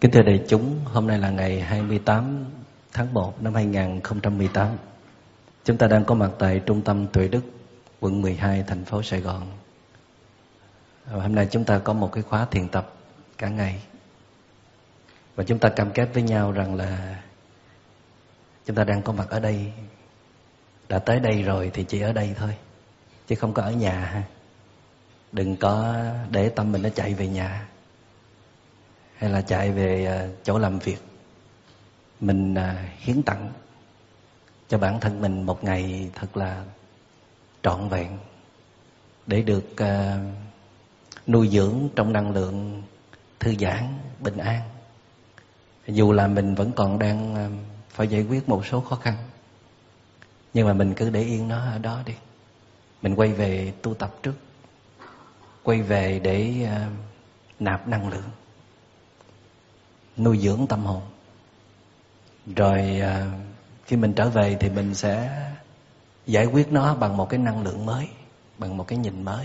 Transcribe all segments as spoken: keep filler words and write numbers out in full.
Kính thưa đại chúng, hôm nay là ngày hai mươi tám tháng một năm hai nghìn không trăm mười tám. Chúng ta đang có mặt tại Trung tâm Tuệ Đức, quận mười hai, thành phố Sài Gòn. Hôm nay chúng ta có một cái khóa thiền tập cả ngày. Và chúng ta cam kết với nhau rằng là chúng ta đang có mặt ở đây. Đã tới đây rồi thì chỉ ở đây thôi, chứ không có ở nhà ha. Đừng có để tâm mình nó chạy về nhà, hay là chạy về chỗ làm việc. Mình hiến tặng cho bản thân mình một ngày thật là trọn vẹn, để được nuôi dưỡng trong năng lượng thư giãn, bình an. Dù là mình vẫn còn đang phải giải quyết một số khó khăn, nhưng mà mình cứ để yên nó ở đó đi. Mình quay về tu tập trước, quay về để nạp năng lượng, nuôi dưỡng tâm hồn. Rồi khi mình trở về thì mình sẽ giải quyết nó bằng một cái năng lượng mới, bằng một cái nhìn mới.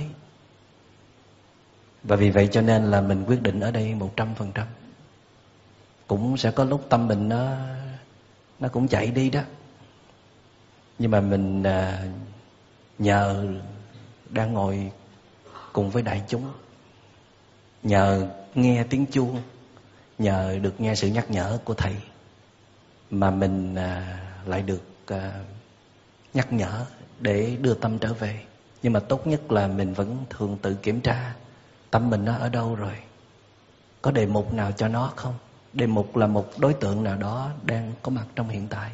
Và vì vậy cho nên là mình quyết định ở đây một trăm phần trăm. Cũng sẽ có lúc tâm mình nó nó cũng chạy đi đó, nhưng mà mình nhờ đang ngồi cùng với đại chúng, nhờ nghe tiếng chuông, nhờ được nghe sự nhắc nhở của thầy, mà mình lại được nhắc nhở để đưa tâm trở về. Nhưng mà tốt nhất là mình vẫn thường tự kiểm tra tâm mình nó ở đâu rồi, có đề mục nào cho nó không. Đề mục là một đối tượng nào đó đang có mặt trong hiện tại.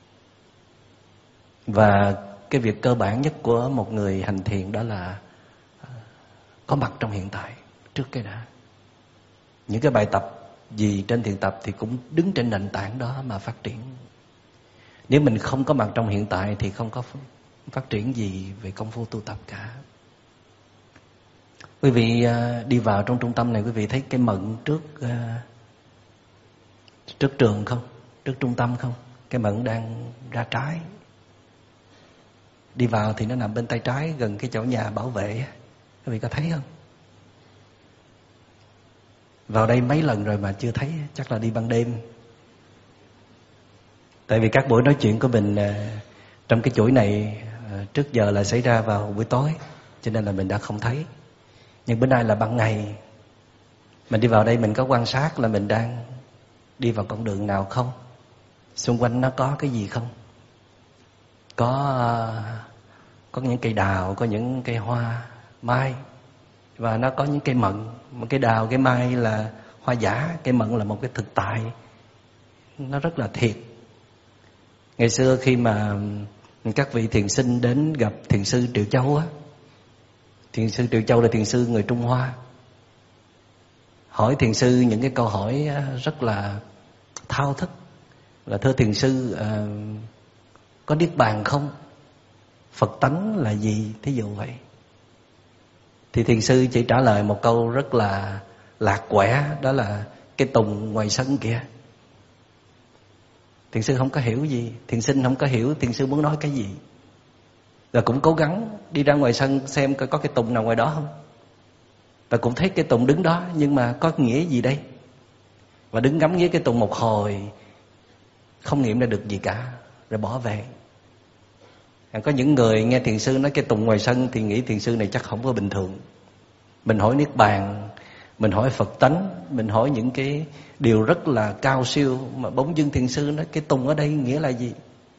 Và cái việc cơ bản nhất của một người hành thiền đó là có mặt trong hiện tại trước cái đã. Những cái bài tập gì trên thiền tập thì cũng đứng trên nền tảng đó mà phát triển. Nếu mình không có mặt trong hiện tại thì không có phát triển gì về công phu tu tập cả. Quý vị đi vào trong trung tâm này, quý vị thấy cái mận trước trước trường không? Trước trung tâm không? Cái mận đang ra trái. Đi vào thì nó nằm bên tay trái, gần cái chỗ nhà bảo vệ. Quý vị có thấy không? Vào đây mấy lần rồi mà chưa thấy, chắc là đi ban đêm. Tại vì các buổi nói chuyện của mình trong cái chuỗi này trước giờ là xảy ra vào buổi tối, cho nên là mình đã không thấy. Nhưng bữa nay là ban ngày, mình đi vào đây mình có quan sát là mình đang đi vào con đường nào không, xung quanh nó có cái gì không, có có những cây đào, có những cây hoa mai, và nó có những cây mận. Một cây đào, cây mai là hoa giả, cây mận là một cái thực tại, nó rất là thiệt. Ngày xưa khi mà các vị thiền sinh đến gặp thiền sư Triệu Châu á, thiền sư Triệu Châu là thiền sư người Trung Hoa, hỏi thiền sư những cái câu hỏi rất là thao thức, là thưa thiền sư, à, có niết bàn không? Phật tánh là gì? Thí dụ vậy. Thì thiền sư chỉ trả lời một câu rất là lạc quẻ, đó là cái tùng ngoài sân kìa. Thiền sư không có hiểu gì, thiền sinh không có hiểu thiền sư muốn nói cái gì. Và cũng cố gắng đi ra ngoài sân xem coi có cái tùng nào ngoài đó không. Và cũng thấy cái tùng đứng đó, nhưng mà có nghĩa gì đây? Và đứng ngắm nghía cái tùng một hồi, không nghiệm ra được gì cả, rồi bỏ về. Có những người nghe thiền sư nói cái tùng ngoài sân thì nghĩ thiền sư này chắc không có bình thường. Mình hỏi niết bàn, mình hỏi Phật tánh, mình hỏi những cái điều rất là cao siêu, mà bỗng dưng thiền sư nói cái tùng ở đây nghĩa là gì?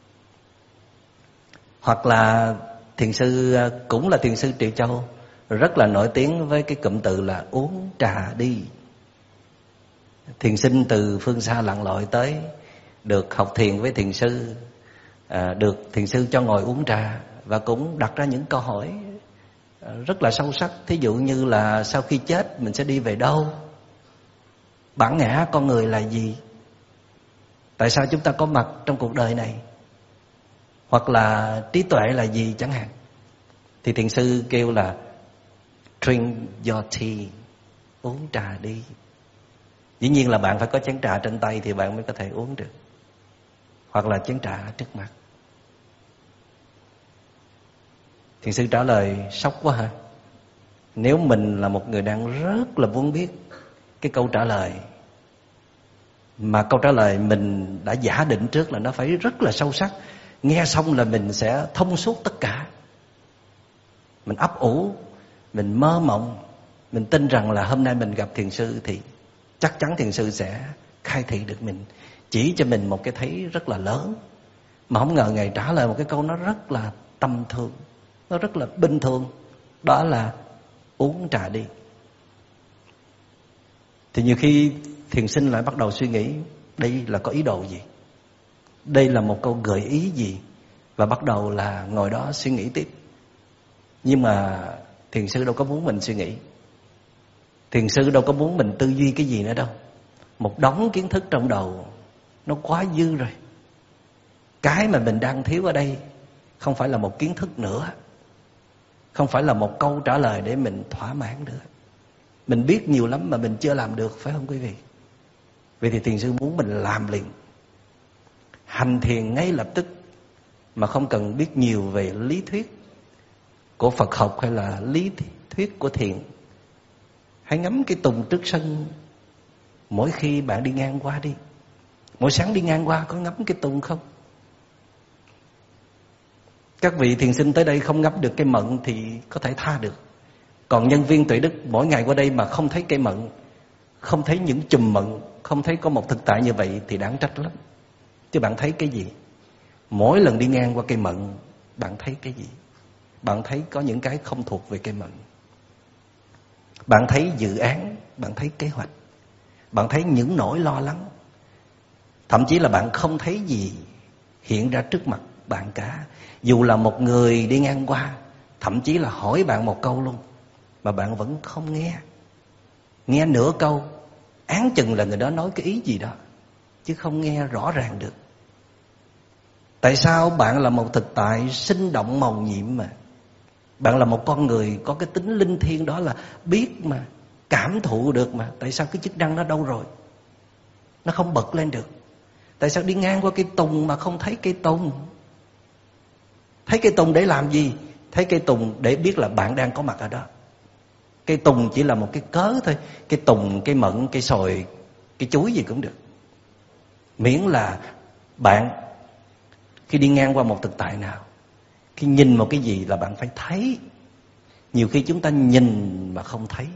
Hoặc là thiền sư cũng là thiền sư Triệu Châu, rất là nổi tiếng với cái cụm từ là uống trà đi. Thiền sinh từ phương xa lặn lội tới, được học thiền với thiền sư, à, được thiền sư cho ngồi uống trà, và cũng đặt ra những câu hỏi rất là sâu sắc. Thí dụ như là sau khi chết mình sẽ đi về đâu? Bản ngã con người là gì? Tại sao chúng ta có mặt trong cuộc đời này? Hoặc là trí tuệ là gì chẳng hạn. Thì thiền sư kêu là drink your tea, uống trà đi. Dĩ nhiên là bạn phải có chén trà trên tay thì bạn mới có thể uống được, hoặc là chén trà trước mặt. Thiền sư trả lời sốc quá hả? Nếu mình là một người đang rất là muốn biết cái câu trả lời, Mà câu trả lời mình đã giả định trước là nó phải rất là sâu sắc. Nghe xong là mình sẽ thông suốt tất cả. Mình ấp ủ, mình mơ mộng, mình tin rằng là hôm nay mình gặp thiền sư thì chắc chắn thiền sư sẽ khai thị được mình, chỉ cho mình một cái thấy rất là lớn. Mà không ngờ Ngài trả lời một cái câu nó rất là tâm thương, nó rất là bình thường. Đó là uống trà đi. Thì nhiều khi thiền sinh lại bắt đầu suy nghĩ, đây là có ý đồ gì? Đây là một câu gợi ý gì? Và bắt đầu là ngồi đó suy nghĩ tiếp. Nhưng mà thiền sư đâu có muốn mình suy nghĩ. Thiền sư đâu có muốn mình tư duy cái gì nữa đâu. Một đống kiến thức trong đầu nó quá dư rồi. Cái mà mình đang thiếu ở đây không phải là một kiến thức nữa, không phải là một câu trả lời để mình thỏa mãn nữa. Mình biết nhiều lắm mà mình chưa làm được, phải không quý vị? Vậy thì thiền sư muốn mình làm liền, hành thiền ngay lập tức, mà không cần biết nhiều về lý thuyết của Phật học hay là lý thuyết của thiền. Hãy ngắm cái tùng trước sân mỗi khi bạn đi ngang qua đi. Mỗi sáng đi ngang qua có ngắm cái tùng không? Các vị thiền sinh tới đây không ngắm được cây mận thì có thể tha được. Còn nhân viên tuệ đức mỗi ngày qua đây mà không thấy cây mận, không thấy những chùm mận, không thấy có một thực tại như vậy thì đáng trách lắm. Chứ bạn thấy cái gì? Mỗi lần đi ngang qua cây mận, bạn thấy cái gì? Bạn thấy có những cái không thuộc về cây mận. Bạn thấy dự án, bạn thấy kế hoạch, bạn thấy những nỗi lo lắng. Thậm chí là bạn không thấy gì hiện ra trước mặt bạn cả. Dù là một người đi ngang qua, thậm chí là hỏi bạn một câu luôn, mà bạn vẫn không nghe. Nghe nửa câu, án chừng là người đó nói cái ý gì đó, chứ không nghe rõ ràng được. Tại sao? Bạn là một thực tại sinh động màu nhiệm mà. Bạn là một con người có cái tính linh thiêng, đó là biết mà, cảm thụ được mà. Tại sao cái chức năng nó đâu rồi? Nó không bật lên được. Tại sao đi ngang qua cây tùng mà không thấy cây tùng? Thấy cây tùng để làm gì? Thấy cây tùng để biết là bạn đang có mặt ở đó. Cây tùng chỉ là một cái cớ thôi. Cây tùng, cây mận, cây sồi, cây chuối gì cũng được. Miễn là bạn khi đi ngang qua một thực tại nào, khi nhìn một cái gì là bạn phải thấy. Nhiều khi chúng ta nhìn mà không thấy.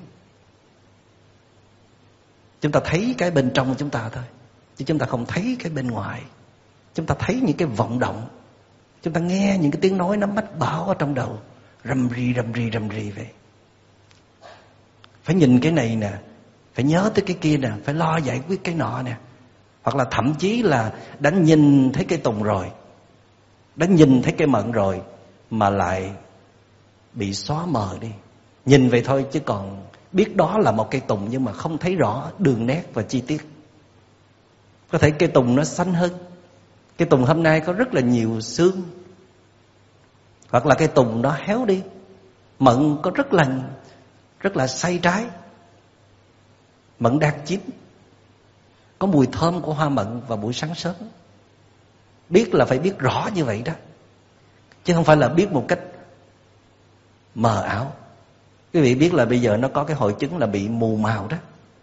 Chúng ta thấy cái bên trong chúng ta thôi, chứ chúng ta không thấy cái bên ngoài. Chúng ta thấy những cái vọng động, chúng ta nghe những cái tiếng nói nó mách bảo ở trong đầu, rầm rì rầm rì rầm rì vậy. Phải nhìn cái này nè, phải nhớ tới cái kia nè, phải lo giải quyết cái nọ nè. Hoặc là thậm chí là đã nhìn thấy cây tùng rồi, đã nhìn thấy cây mận rồi, mà lại bị xóa mờ đi. Nhìn vậy thôi chứ còn biết đó là một cây tùng, nhưng mà không thấy rõ đường nét và chi tiết. Có thể cây tùng nó xanh hơn, cây tùng hôm nay có rất là nhiều xương. Hoặc là cây tùng nó héo đi, mận có rất là rất là say trái, mận đang chín, có mùi thơm của hoa mận vào buổi sáng sớm. Biết là phải biết rõ như vậy đó, chứ không phải là biết một cách mờ ảo. Quý vị biết là bây giờ nó có cái hội chứng là bị mù màu đó.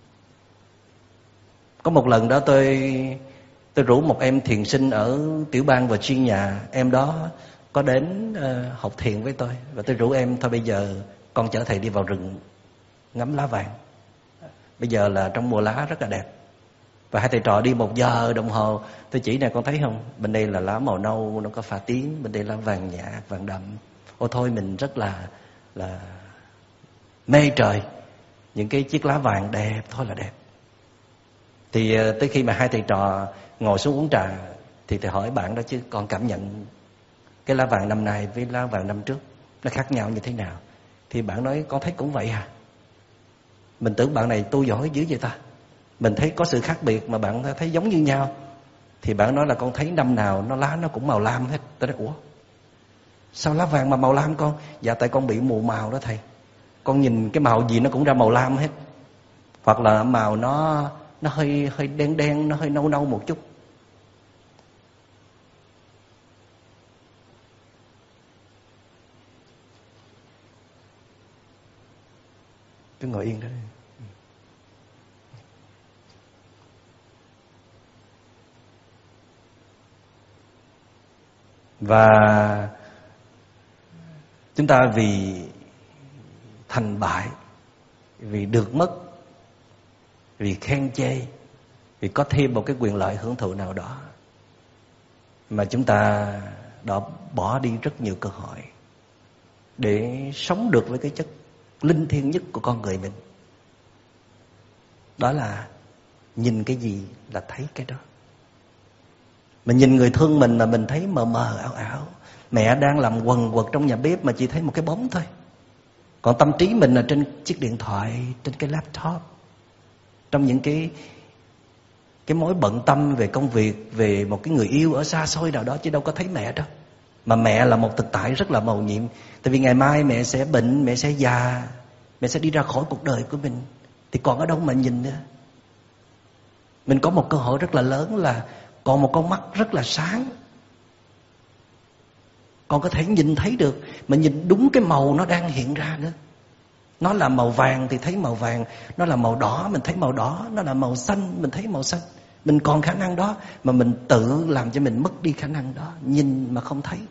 Có một lần đó tôi tôi rủ một em thiền sinh ở tiểu bang Virginia. Em đó có đến uh, học thiền với tôi. Và tôi rủ em, thôi bây giờ con chở thầy đi vào rừng ngắm lá vàng. Bây giờ là trong mùa lá rất là đẹp. Và hai thầy trò đi một giờ đồng hồ. Tôi chỉ nè, con thấy không? Bên đây là lá màu nâu, nó có pha tím. Bên đây là vàng nhạt, vàng đậm. Ô thôi mình rất là là mê trời. Những cái chiếc lá vàng đẹp thôi là đẹp. Thì tới khi mà hai thầy trò ngồi xuống uống trà, thì thầy hỏi bạn đó, chứ con cảm nhận cái lá vàng năm nay với lá vàng năm trước nó khác nhau như thế nào? Thì bạn nói con thấy cũng vậy à. Mình tưởng bạn này tu giỏi dữ vậy ta. Mình thấy có sự khác biệt mà bạn thấy giống như nhau. Thì bạn nói là con thấy năm nào nó lá nó cũng màu lam hết. Tôi nói ủa, sao lá vàng mà màu lam con? Dạ tại con bị mù màu đó thầy. Con nhìn cái màu gì nó cũng ra màu lam hết. Hoặc là màu nó nó hơi hơi đen đen, nó hơi nâu nâu một chút. Cứ ngồi yên đó. Và chúng ta vì thành bại, vì được mất, vì khen chê, vì có thêm một cái quyền lợi hưởng thụ nào đó, mà chúng ta đã bỏ đi rất nhiều cơ hội để sống được với cái chất linh thiêng nhất của con người mình. Đó là nhìn cái gì là thấy cái đó. Mình nhìn người thương mình mà mình thấy mờ mờ ảo ảo. Mẹ đang làm quần quật trong nhà bếp mà chỉ thấy một cái bóng thôi. Còn tâm trí mình là trên chiếc điện thoại, trên cái laptop, trong những cái cái mối bận tâm về công việc, về một cái người yêu ở xa xôi nào đó, chứ đâu có thấy mẹ đâu. Mà mẹ là một thực tại rất là mầu nhiệm. Tại vì ngày mai mẹ sẽ bệnh, mẹ sẽ già, mẹ sẽ đi ra khỏi cuộc đời của mình, thì còn ở đâu mà nhìn nữa. Mình có một cơ hội rất là lớn là còn một con mắt rất là sáng, còn có thể nhìn thấy được, mà nhìn đúng cái màu nó đang hiện ra nữa. Nó là màu vàng thì thấy màu vàng, nó là màu đỏ mình thấy màu đỏ, nó là màu xanh mình thấy màu xanh. Mình còn khả năng đó mà mình tự làm cho mình mất đi khả năng đó, nhìn mà không thấy.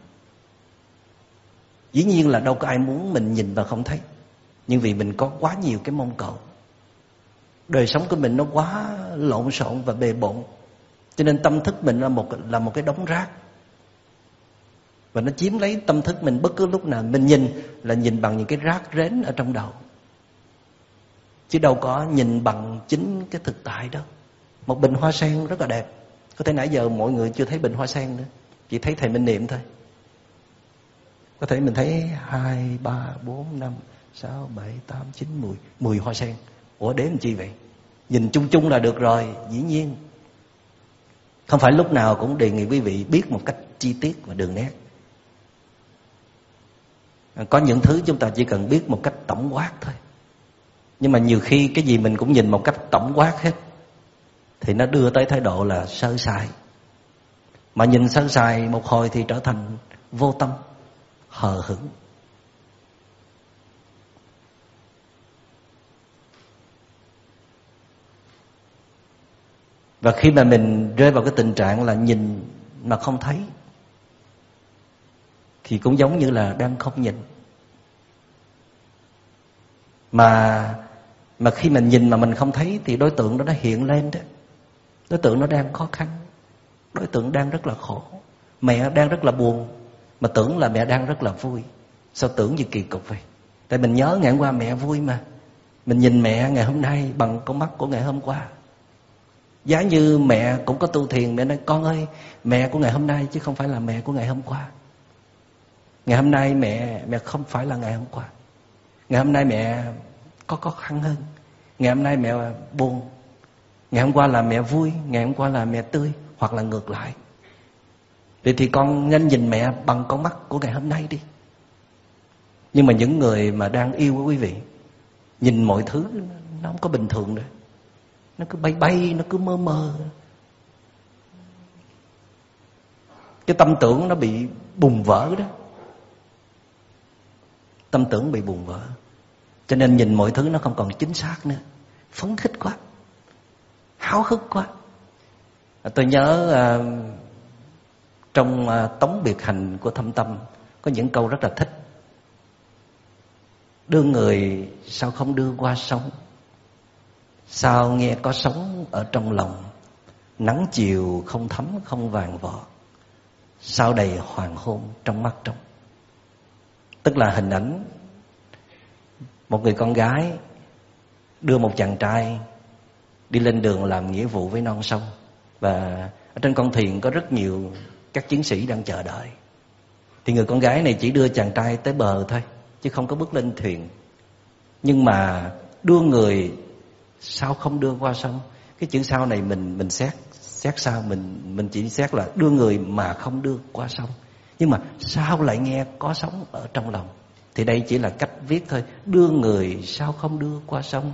Dĩ nhiên là đâu có ai muốn mình nhìn và không thấy, nhưng vì mình có quá nhiều cái mong cầu. Đời sống của mình nó quá lộn xộn và bề bộn, cho nên tâm thức mình là một là một cái đống rác, và nó chiếm lấy tâm thức mình bất cứ lúc nào. Mình nhìn là nhìn bằng những cái rác rến ở trong đầu, chứ đâu có nhìn bằng chính cái thực tại đó. Một bình hoa sen rất là đẹp, có thể nãy giờ mọi người chưa thấy bình hoa sen nữa, chỉ thấy thầy Minh niệm thôi. Có thể mình thấy hai, ba, bốn, năm, sáu, bảy, tám, chín, mười, mười hoa sen. Ủa đếm làm chi vậy? Nhìn chung chung là được rồi. Dĩ nhiên không phải lúc nào cũng đề nghị quý vị biết một cách chi tiết và đường nét. Có những thứ chúng ta chỉ cần biết một cách tổng quát thôi. Nhưng mà nhiều khi cái gì mình cũng nhìn một cách tổng quát hết, thì nó đưa tới thái độ là sơ sài. Mà nhìn sơ sài một hồi thì trở thành vô tâm, hờ hững. Và khi mà mình rơi vào cái tình trạng là nhìn mà không thấy, thì cũng giống như là đang không nhìn. Mà mà khi mình nhìn mà mình không thấy thì đối tượng đó nó hiện lên đó. Đối tượng nó đang khó khăn, đối tượng đang rất là khổ. Mẹ đang rất là buồn, mà tưởng là mẹ đang rất là vui. Sao tưởng gì kỳ cục vậy? Tại mình nhớ ngày hôm qua mẹ vui mà. Mình nhìn mẹ ngày hôm nay bằng con mắt của ngày hôm qua. Giá như mẹ cũng có tu thiền, mẹ nói con ơi, mẹ của ngày hôm nay chứ không phải là mẹ của ngày hôm qua. Ngày hôm nay mẹ mẹ không phải là ngày hôm qua. Ngày hôm nay mẹ có khó khăn hơn. Ngày hôm nay mẹ buồn. Ngày hôm qua là mẹ vui, ngày hôm qua là mẹ tươi, hoặc là ngược lại. Vậy thì con nên nhìn mẹ bằng con mắt của ngày hôm nay đi. Nhưng mà những người mà đang yêu quý vị, nhìn mọi thứ nó không có bình thường nữa. Nó cứ bay bay, nó cứ mơ mơ. Cái tâm tưởng nó bị bùng vỡ đó. Tâm tưởng bị bùng vỡ, cho nên nhìn mọi thứ nó không còn chính xác nữa. Phấn khích quá, háo hức quá. Tôi nhớ uh, trong uh, Tống Biệt Hành của Thâm Tâm có những câu rất là thích. Đưa người sao không đưa qua sông, sao nghe có sóng ở trong lòng. Nắng chiều không thấm không vàng vọt, sao đầy hoàng hôn trong mắt trong. Tức là hình ảnh một người con gái đưa một chàng trai đi lên đường làm nghĩa vụ với non sông. Và ở trên con thuyền có rất nhiều các chiến sĩ đang chờ đợi. Thì người con gái này chỉ đưa chàng trai tới bờ thôi, chứ không có bước lên thuyền. Nhưng mà đưa người sao không đưa qua sông. Cái chữ sao này mình mình xét xét sao mình mình chỉ xét là đưa người mà không đưa qua sông. Nhưng mà sao lại nghe có sóng ở trong lòng? Thì đây chỉ là cách viết thôi. Đưa người sao không đưa qua sông.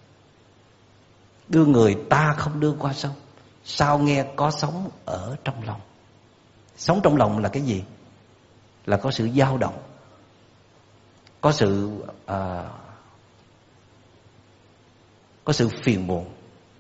Đưa người ta không đưa qua sông, sao nghe có sóng ở trong lòng. Sóng trong lòng là cái gì? Là có sự dao động, có sự à, có sự phiền muộn.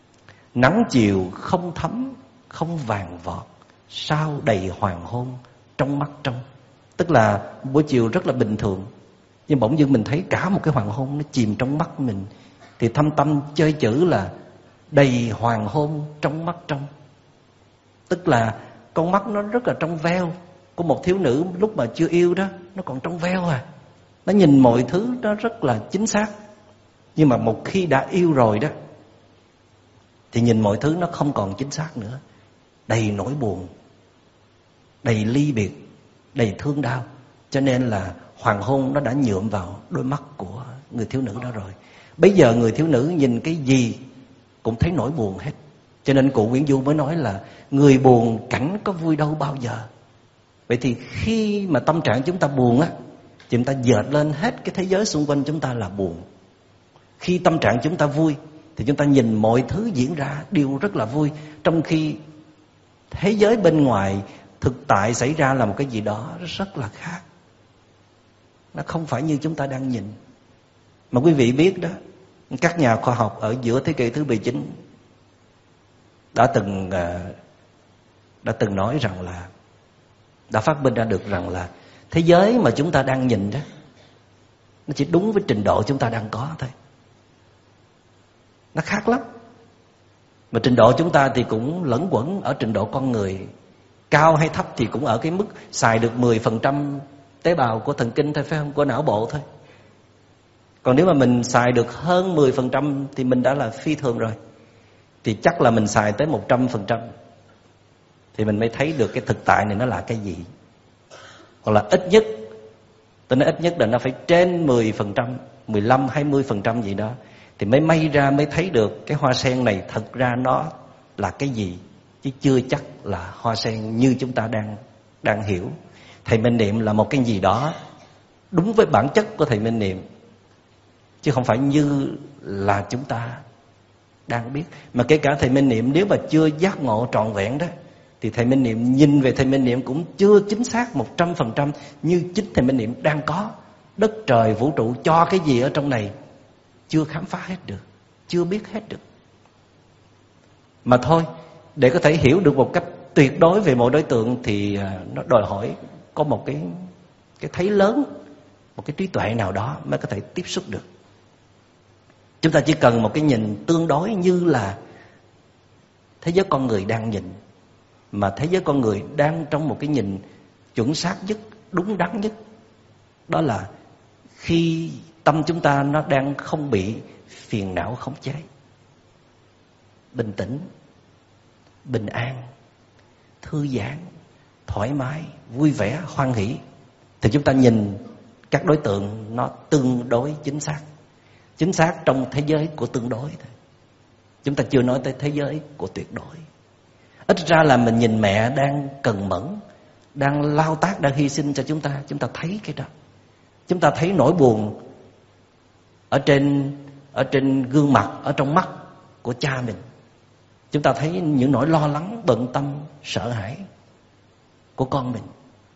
Nắng chiều không thấm không vàng vọt, sao đầy hoàng hôn trong mắt trong. Tức là buổi chiều rất là bình thường, nhưng bỗng dưng mình thấy cả một cái hoàng hôn nó chìm trong mắt mình. Thì thâm tâm chơi chữ là đầy hoàng hôn trong mắt trong. Tức là con mắt nó rất là trong veo. Của một thiếu nữ lúc mà chưa yêu đó, nó còn trong veo à. Nó nhìn mọi thứ nó rất là chính xác. Nhưng mà một khi đã yêu rồi đó, thì nhìn mọi thứ nó không còn chính xác nữa. Đầy nỗi buồn, đầy ly biệt, đầy thương đau. Cho nên là hoàng hôn nó đã nhuộm vào đôi mắt của người thiếu nữ đó rồi. Bây giờ người thiếu nữ nhìn cái gì cũng thấy nỗi buồn hết. Cho nên cụ Nguyễn Du mới nói là người buồn cảnh có vui đâu bao giờ. Vậy thì khi mà tâm trạng chúng ta buồn á, chúng ta dệt lên hết cái thế giới xung quanh chúng ta là buồn. Khi tâm trạng chúng ta vui thì chúng ta nhìn mọi thứ diễn ra đều rất là vui. Trong khi thế giới bên ngoài thực tại xảy ra là một cái gì đó rất là khác. Nó không phải như chúng ta đang nhìn. Mà quý vị biết đó, các nhà khoa học ở giữa thế kỷ thứ mười chín đã từng đã từng nói rằng là, đã phát minh ra được rằng là thế giới mà chúng ta đang nhìn đó, nó chỉ đúng với trình độ chúng ta đang có thôi. Nó khác lắm. Mà trình độ chúng ta thì cũng lẫn quẩn ở trình độ con người. Cao hay thấp thì cũng ở cái mức xài được mười phần trăm tế bào của thần kinh thôi, phải không? Của não bộ thôi. Còn nếu mà mình xài được hơn mười phần trăm thì mình đã là phi thường rồi. Thì chắc là mình xài tới một trăm phần trăm thì mình mới thấy được cái thực tại này nó là cái gì. Hoặc là ít nhất, tôi nói ít nhất là nó phải trên mười phần trăm, mười lăm, hai mươi phần trăm gì đó, thì mới may ra, mới thấy được cái hoa sen này thật ra nó là cái gì. Chứ chưa chắc là hoa sen như chúng ta đang đang hiểu. Thầy Minh Niệm là một cái gì đó đúng với bản chất của thầy Minh Niệm, chứ không phải như là chúng ta đang biết. Mà kể cả thầy Minh Niệm nếu mà chưa giác ngộ trọn vẹn đó, thì thầy Minh Niệm nhìn về thầy Minh Niệm cũng chưa chính xác một trăm phần trăm như chính thầy Minh Niệm đang có. Đất trời vũ trụ cho cái gì ở trong này chưa khám phá hết được, chưa biết hết được. Mà thôi, để có thể hiểu được một cách tuyệt đối về mọi đối tượng thì nó đòi hỏi có một cái cái thấy lớn, một cái trí tuệ nào đó mới có thể tiếp xúc được. Chúng ta chỉ cần một cái nhìn tương đối như là thế giới con người đang nhìn, mà thế giới con người đang trong một cái nhìn chuẩn xác nhất, đúng đắn nhất. Đó là khi tâm chúng ta nó đang không bị phiền não khống chế, bình tĩnh, bình an, thư giãn, thoải mái, vui vẻ, hoan hỷ, thì chúng ta nhìn các đối tượng nó tương đối chính xác. Chính xác trong thế giới của tương đối thôi. Chúng ta chưa nói tới thế giới của tuyệt đối. Ít ra là mình nhìn mẹ đang cần mẫn, đang lao tác, đang hy sinh cho chúng ta, chúng ta thấy cái đó. Chúng ta thấy nỗi buồn ở trên ở trên gương mặt, ở trong mắt của cha mình. Chúng ta thấy những nỗi lo lắng, bận tâm, sợ hãi của con mình.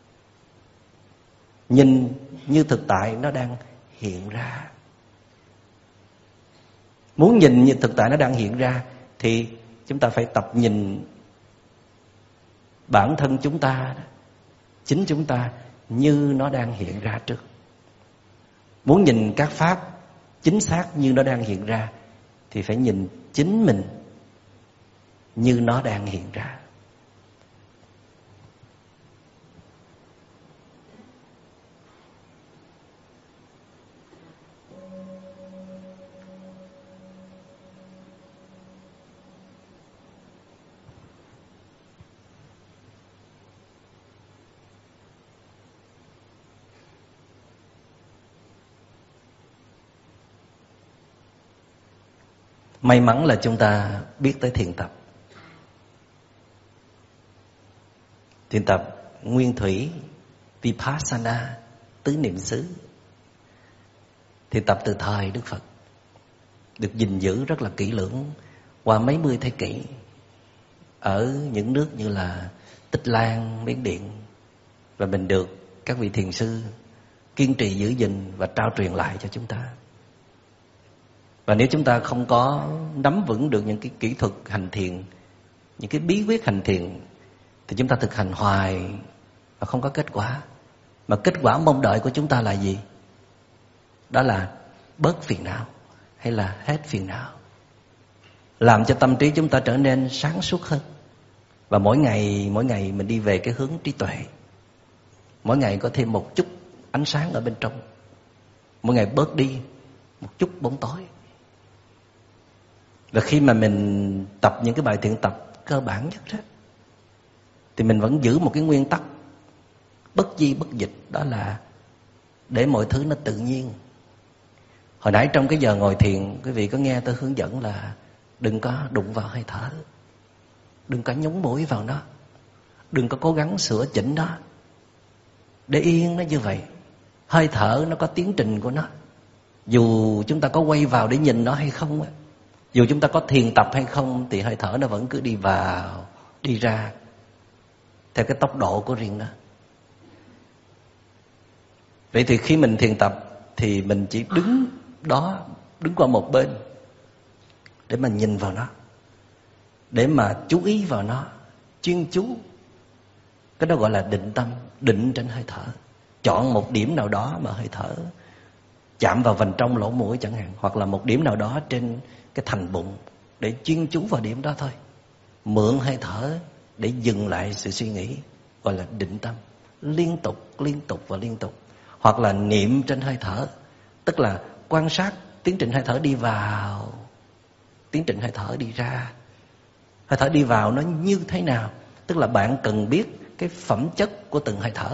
Nhìn như thực tại nó đang hiện ra. Muốn nhìn như thực tại nó đang hiện ra thì chúng ta phải tập nhìn bản thân chúng ta, chính chúng ta như nó đang hiện ra trước. Muốn nhìn các pháp chính xác như nó đang hiện ra thì phải nhìn chính mình như nó đang hiện ra. May mắn là chúng ta biết tới thiền tập. Thiền tập nguyên thủy, Vipassana, tứ niệm xứ. Thiền tập từ thời Đức Phật, được gìn giữ rất là kỹ lưỡng qua mấy mươi thế kỷ ở những nước như là Tích Lan, Miến Điện. Và mình được các vị thiền sư kiên trì giữ gìn và trao truyền lại cho chúng ta. Và nếu chúng ta không có nắm vững được những cái kỹ thuật hành thiền, những cái bí quyết hành thiền, thì chúng ta thực hành hoài và không có kết quả. Mà kết quả mong đợi của chúng ta là gì? Đó là bớt phiền não hay là hết phiền não, làm cho tâm trí chúng ta trở nên sáng suốt hơn. Và mỗi ngày mỗi ngày mình đi về cái hướng trí tuệ, mỗi ngày có thêm một chút ánh sáng ở bên trong, mỗi ngày bớt đi một chút bóng tối. Và khi mà mình tập những cái bài thiện tập cơ bản nhất đó, thì mình vẫn giữ một cái nguyên tắc bất di bất dịch, đó là để mọi thứ nó tự nhiên. Hồi nãy trong cái giờ ngồi thiền, quý vị có nghe tôi hướng dẫn là đừng có đụng vào hơi thở, đừng có nhúng mũi vào nó, đừng có cố gắng sửa chỉnh nó, để yên nó như vậy. Hơi thở nó có tiến trình của nó, dù chúng ta có quay vào để nhìn nó hay không, dù chúng ta có thiền tập hay không, thì hơi thở nó vẫn cứ đi vào đi ra theo cái tốc độ của riêng nó. Vậy thì khi mình thiền tập thì mình chỉ đứng đó, đứng qua một bên để mà nhìn vào nó, để mà chú ý vào nó, chuyên chú. Cái đó gọi là định tâm, định trên hơi thở. Chọn một điểm nào đó mà hơi thở chạm vào vành trong lỗ mũi chẳng hạn, hoặc là một điểm nào đó trên cái thành bụng, để chuyên chú vào điểm đó thôi. Mượn hơi thở để dừng lại sự suy nghĩ, gọi là định tâm. Liên tục, liên tục và liên tục. Hoặc là niệm trên hơi thở, tức là quan sát tiến trình hơi thở đi vào, tiến trình hơi thở đi ra. Hơi thở đi vào nó như thế nào? Tức là bạn cần biết cái phẩm chất của từng hơi thở.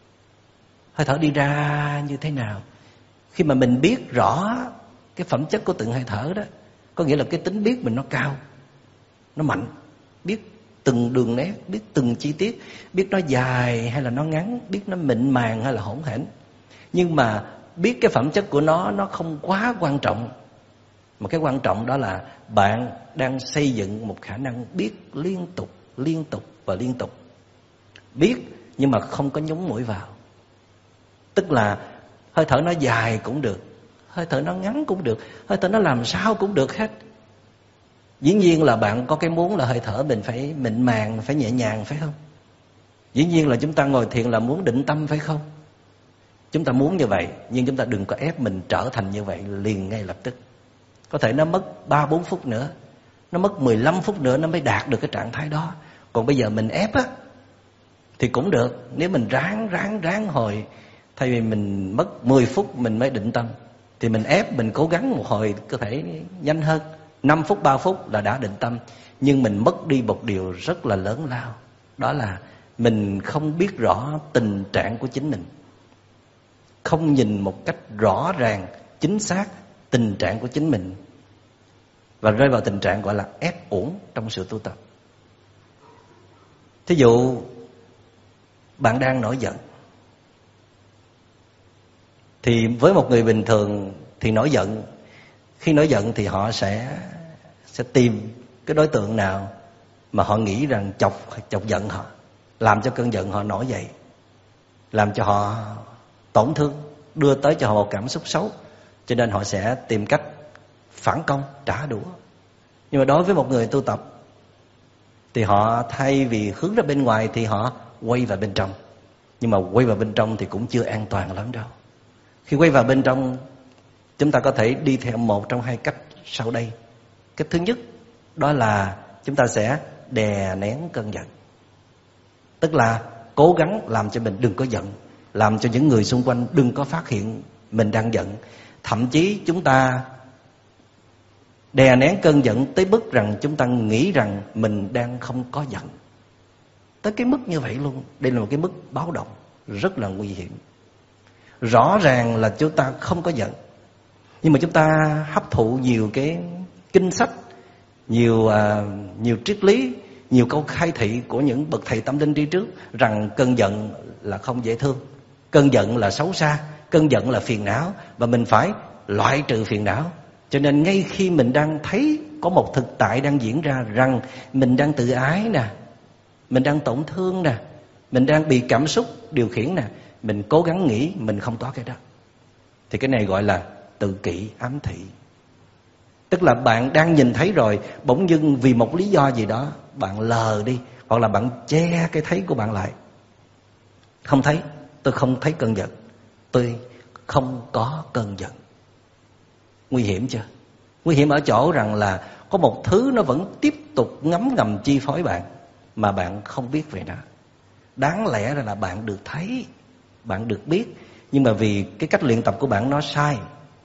Hơi thở đi ra như thế nào? Khi mà mình biết rõ cái phẩm chất của từng hơi thở đó, có nghĩa là cái tính biết mình nó cao, nó mạnh, biết từng đường nét, biết từng chi tiết, biết nó dài hay là nó ngắn, biết nó mịn màng hay là hỗn hển. Nhưng mà biết cái phẩm chất của nó, nó không quá quan trọng. Mà cái quan trọng đó là bạn đang xây dựng một khả năng biết liên tục, liên tục và liên tục. Biết nhưng mà không có nhúng mũi vào. Tức là hơi thở nó dài cũng được, hơi thở nó ngắn cũng được, hơi thở nó làm sao cũng được hết. Dĩ nhiên là bạn có cái muốn là hơi thở mình phải mịn màng, phải nhẹ nhàng, phải không? Dĩ nhiên là chúng ta ngồi thiền là muốn định tâm, phải không? Chúng ta muốn như vậy, nhưng chúng ta đừng có ép mình trở thành như vậy liền ngay lập tức. Có thể nó mất ba bốn phút nữa, nó mất mười lăm phút nữa nó mới đạt được cái trạng thái đó. Còn bây giờ mình ép á thì cũng được. Nếu mình ráng ráng ráng hồi, thay vì mình mất mười phút mình mới định tâm, thì mình ép, mình cố gắng một hồi có thể nhanh hơn, năm phút, ba phút là đã định tâm. Nhưng mình mất đi một điều rất là lớn lao, đó là mình không biết rõ tình trạng của chính mình, không nhìn một cách rõ ràng, chính xác tình trạng của chính mình, và rơi vào tình trạng gọi là ép uổng trong sự tu tập. Thí dụ bạn đang nổi giận, thì với một người bình thường thì nổi giận, khi nổi giận thì họ sẽ sẽ tìm cái đối tượng nào mà họ nghĩ rằng chọc chọc giận họ, làm cho cơn giận họ nổi dậy, làm cho họ tổn thương, đưa tới cho họ một cảm xúc xấu, cho nên họ sẽ tìm cách phản công, trả đũa. Nhưng mà đối với một người tu tập thì họ thay vì hướng ra bên ngoài thì họ quay vào bên trong. Nhưng mà quay vào bên trong thì cũng chưa an toàn lắm đâu. Khi quay vào bên trong, chúng ta có thể đi theo một trong hai cách sau đây. Cách thứ nhất, đó là chúng ta sẽ đè nén cơn giận. Tức là cố gắng làm cho mình đừng có giận, làm cho những người xung quanh đừng có phát hiện mình đang giận. Thậm chí chúng ta đè nén cơn giận tới mức rằng chúng ta nghĩ rằng mình đang không có giận. Tới cái mức như vậy luôn. Đây là một cái mức báo động rất là nguy hiểm. Rõ ràng là chúng ta không có giận, nhưng mà chúng ta hấp thụ nhiều cái kinh sách, nhiều uh, nhiều triết lý, nhiều câu khai thị của những bậc thầy tâm linh đi trước, rằng cơn giận là không dễ thương, cơn giận là xấu xa, cơn giận là phiền não, và mình phải loại trừ phiền não. Cho nên ngay khi mình đang thấy có một thực tại đang diễn ra, rằng mình đang tự ái nè, mình đang tổn thương nè, mình đang bị cảm xúc điều khiển nè, mình cố gắng nghĩ mình không có cái đó, thì cái này gọi là tự kỷ, ám thị. Tức là bạn đang nhìn thấy rồi, bỗng dưng vì một lý do gì đó bạn lờ đi, hoặc là bạn che cái thấy của bạn lại, Không thấy, tôi không thấy cơn giận. Tôi không có cơn giận. Nguy hiểm chưa? Nguy hiểm ở chỗ rằng là có một thứ nó vẫn tiếp tục ngấm ngầm chi phối bạn mà bạn không biết về nó. Đáng lẽ ra là bạn được thấy, bạn được biết, nhưng mà vì cái cách luyện tập của bạn nó sai.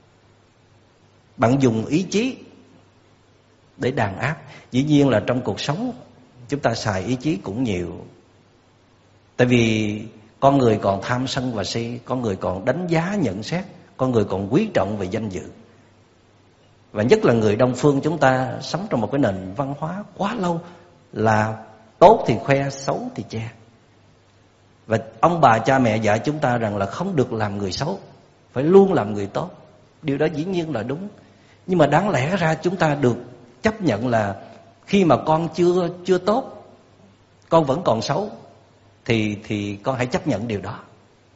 Bạn dùng ý chí để đàn áp. Dĩ nhiên là trong cuộc sống chúng ta xài ý chí cũng nhiều. Tại vì con người còn tham sân và si, con người còn đánh giá nhận xét, con người còn quý trọng về danh dự. Và nhất là người Đông phương chúng ta sống trong một cái nền văn hóa quá lâu là tốt thì khoe, xấu thì che. Và ông bà cha mẹ dạy chúng ta rằng là không được làm người xấu, phải luôn làm người tốt. Điều đó dĩ nhiên là đúng. Nhưng mà đáng lẽ ra chúng ta được chấp nhận là khi mà con chưa chưa tốt, con vẫn còn xấu, thì thì con hãy chấp nhận điều đó.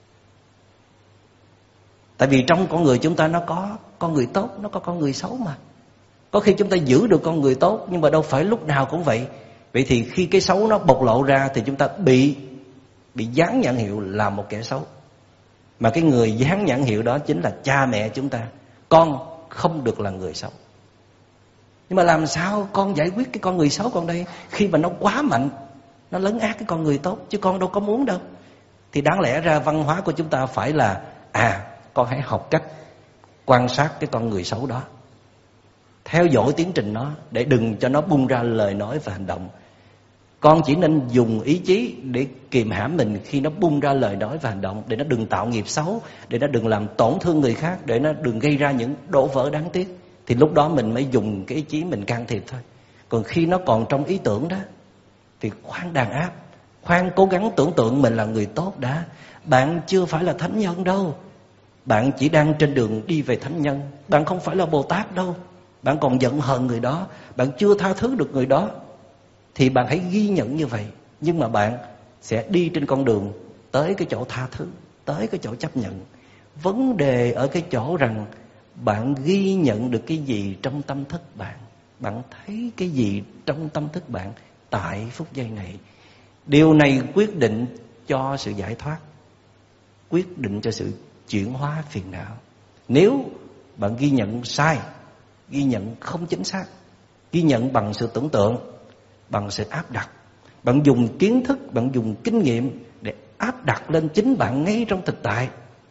Tại vì trong con người chúng ta nó có con người tốt, nó có con người xấu mà. Có khi chúng ta giữ được con người tốt, nhưng mà đâu phải lúc nào cũng vậy. Vậy thì khi cái xấu nó bộc lộ ra thì chúng ta bị bị dán nhãn hiệu là một kẻ xấu. Mà cái người dán nhãn hiệu đó chính là cha mẹ chúng ta. Con không được là người xấu. Nhưng mà làm sao con giải quyết cái con người xấu con đây khi mà nó quá mạnh, nó lấn át cái con người tốt, chứ con đâu có muốn đâu. Thì đáng lẽ ra văn hóa của chúng ta phải là à, con hãy học cách quan sát cái con người xấu đó, theo dõi tiến trình nó để đừng cho nó bung ra lời nói và hành động. Con chỉ nên dùng ý chí để kìm hãm mình khi nó bung ra lời nói và hành động, để nó đừng tạo nghiệp xấu, để nó đừng làm tổn thương người khác, để nó đừng gây ra những đổ vỡ đáng tiếc. Thì lúc đó mình mới dùng cái ý chí mình can thiệp thôi. Còn khi nó còn trong ý tưởng đó thì khoan đàn áp, khoan cố gắng tưởng tượng mình là người tốt đã. Bạn chưa phải là thánh nhân đâu. Bạn chỉ đang trên đường đi về thánh nhân. Bạn không phải là Bồ Tát đâu. Bạn còn giận hờn người đó, bạn chưa tha thứ được người đó. Thì bạn hãy ghi nhận như vậy. Nhưng mà bạn sẽ đi trên con đường tới cái chỗ tha thứ, tới cái chỗ chấp nhận. Vấn đề ở cái chỗ rằng bạn ghi nhận được cái gì trong tâm thức bạn, bạn thấy cái gì trong tâm thức bạn tại phút giây này. Điều này quyết định cho sự giải thoát, quyết định cho sự chuyển hóa phiền não. Nếu bạn ghi nhận sai, ghi nhận không chính xác, ghi nhận bằng sự tưởng tượng, bằng sự áp đặt, bạn dùng kiến thức, bạn dùng kinh nghiệm để áp đặt lên chính bạn ngay trong thực tại,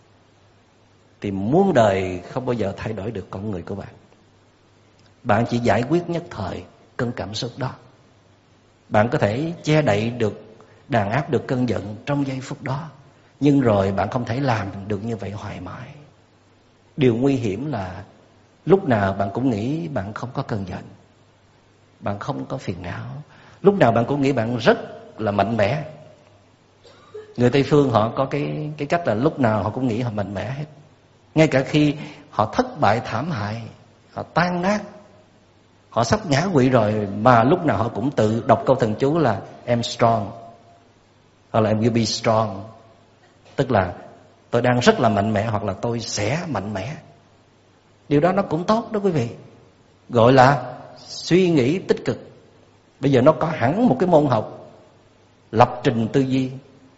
thì muôn đời không bao giờ thay đổi được con người của bạn. Bạn chỉ giải quyết nhất thời cơn cảm xúc đó. Bạn có thể che đậy được, đàn áp được cơn giận trong giây phút đó, nhưng rồi bạn không thể làm được như vậy hoài mãi. Điều nguy hiểm là lúc nào bạn cũng nghĩ bạn không có cơn giận, bạn không có phiền não. Lúc nào bạn cũng nghĩ bạn rất là mạnh mẽ. Người Tây Phương họ có cái, cái cách là lúc nào họ cũng nghĩ họ mạnh mẽ hết. Ngay cả khi họ thất bại thảm hại, họ tan nát, họ sắp ngã quỵ rồi, mà lúc nào họ cũng tự đọc câu thần chú là I'm strong, hoặc là em will be strong. Tức là tôi đang rất là mạnh mẽ, hoặc là tôi sẽ mạnh mẽ. Điều đó nó cũng tốt đó quý vị. Gọi là suy nghĩ tích cực. Bây giờ nó có hẳn một cái môn học lập trình tư duy,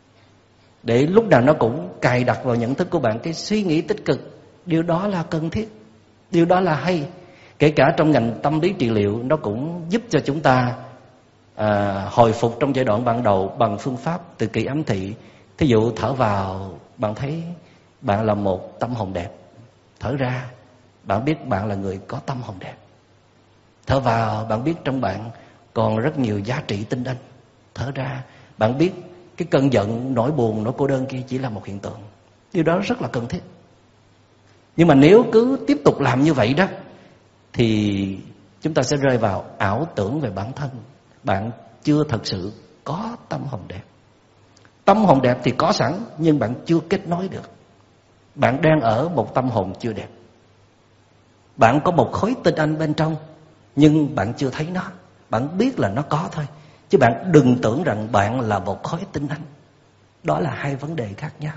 để lúc nào nó cũng cài đặt vào nhận thức của bạn cái suy nghĩ tích cực. Điều đó là cần thiết, điều đó là hay. Kể cả trong ngành tâm lý trị liệu, nó cũng giúp cho chúng ta à, hồi phục trong giai đoạn ban đầu bằng phương pháp từ kỳ ám thị. Thí dụ thở vào, bạn thấy bạn là một tâm hồn đẹp. Thở ra, bạn biết bạn là người có tâm hồn đẹp. Thở vào, bạn biết trong bạn còn rất nhiều giá trị tinh anh. Thở ra, bạn biết cái cơn giận, nỗi buồn, nỗi cô đơn kia chỉ là một hiện tượng. Điều đó rất là cần thiết. Nhưng mà nếu cứ tiếp tục làm như vậy đó, thì chúng ta sẽ rơi vào ảo tưởng về bản thân. Bạn chưa thật sự có tâm hồn đẹp. Tâm hồn đẹp thì có sẵn, nhưng bạn chưa kết nối được. Bạn đang ở một tâm hồn chưa đẹp. Bạn có một khối tinh anh bên trong, nhưng bạn chưa thấy nó. Bạn biết là nó có thôi, chứ bạn đừng tưởng rằng bạn là một khối tinh anh. Đó là hai vấn đề khác nhau.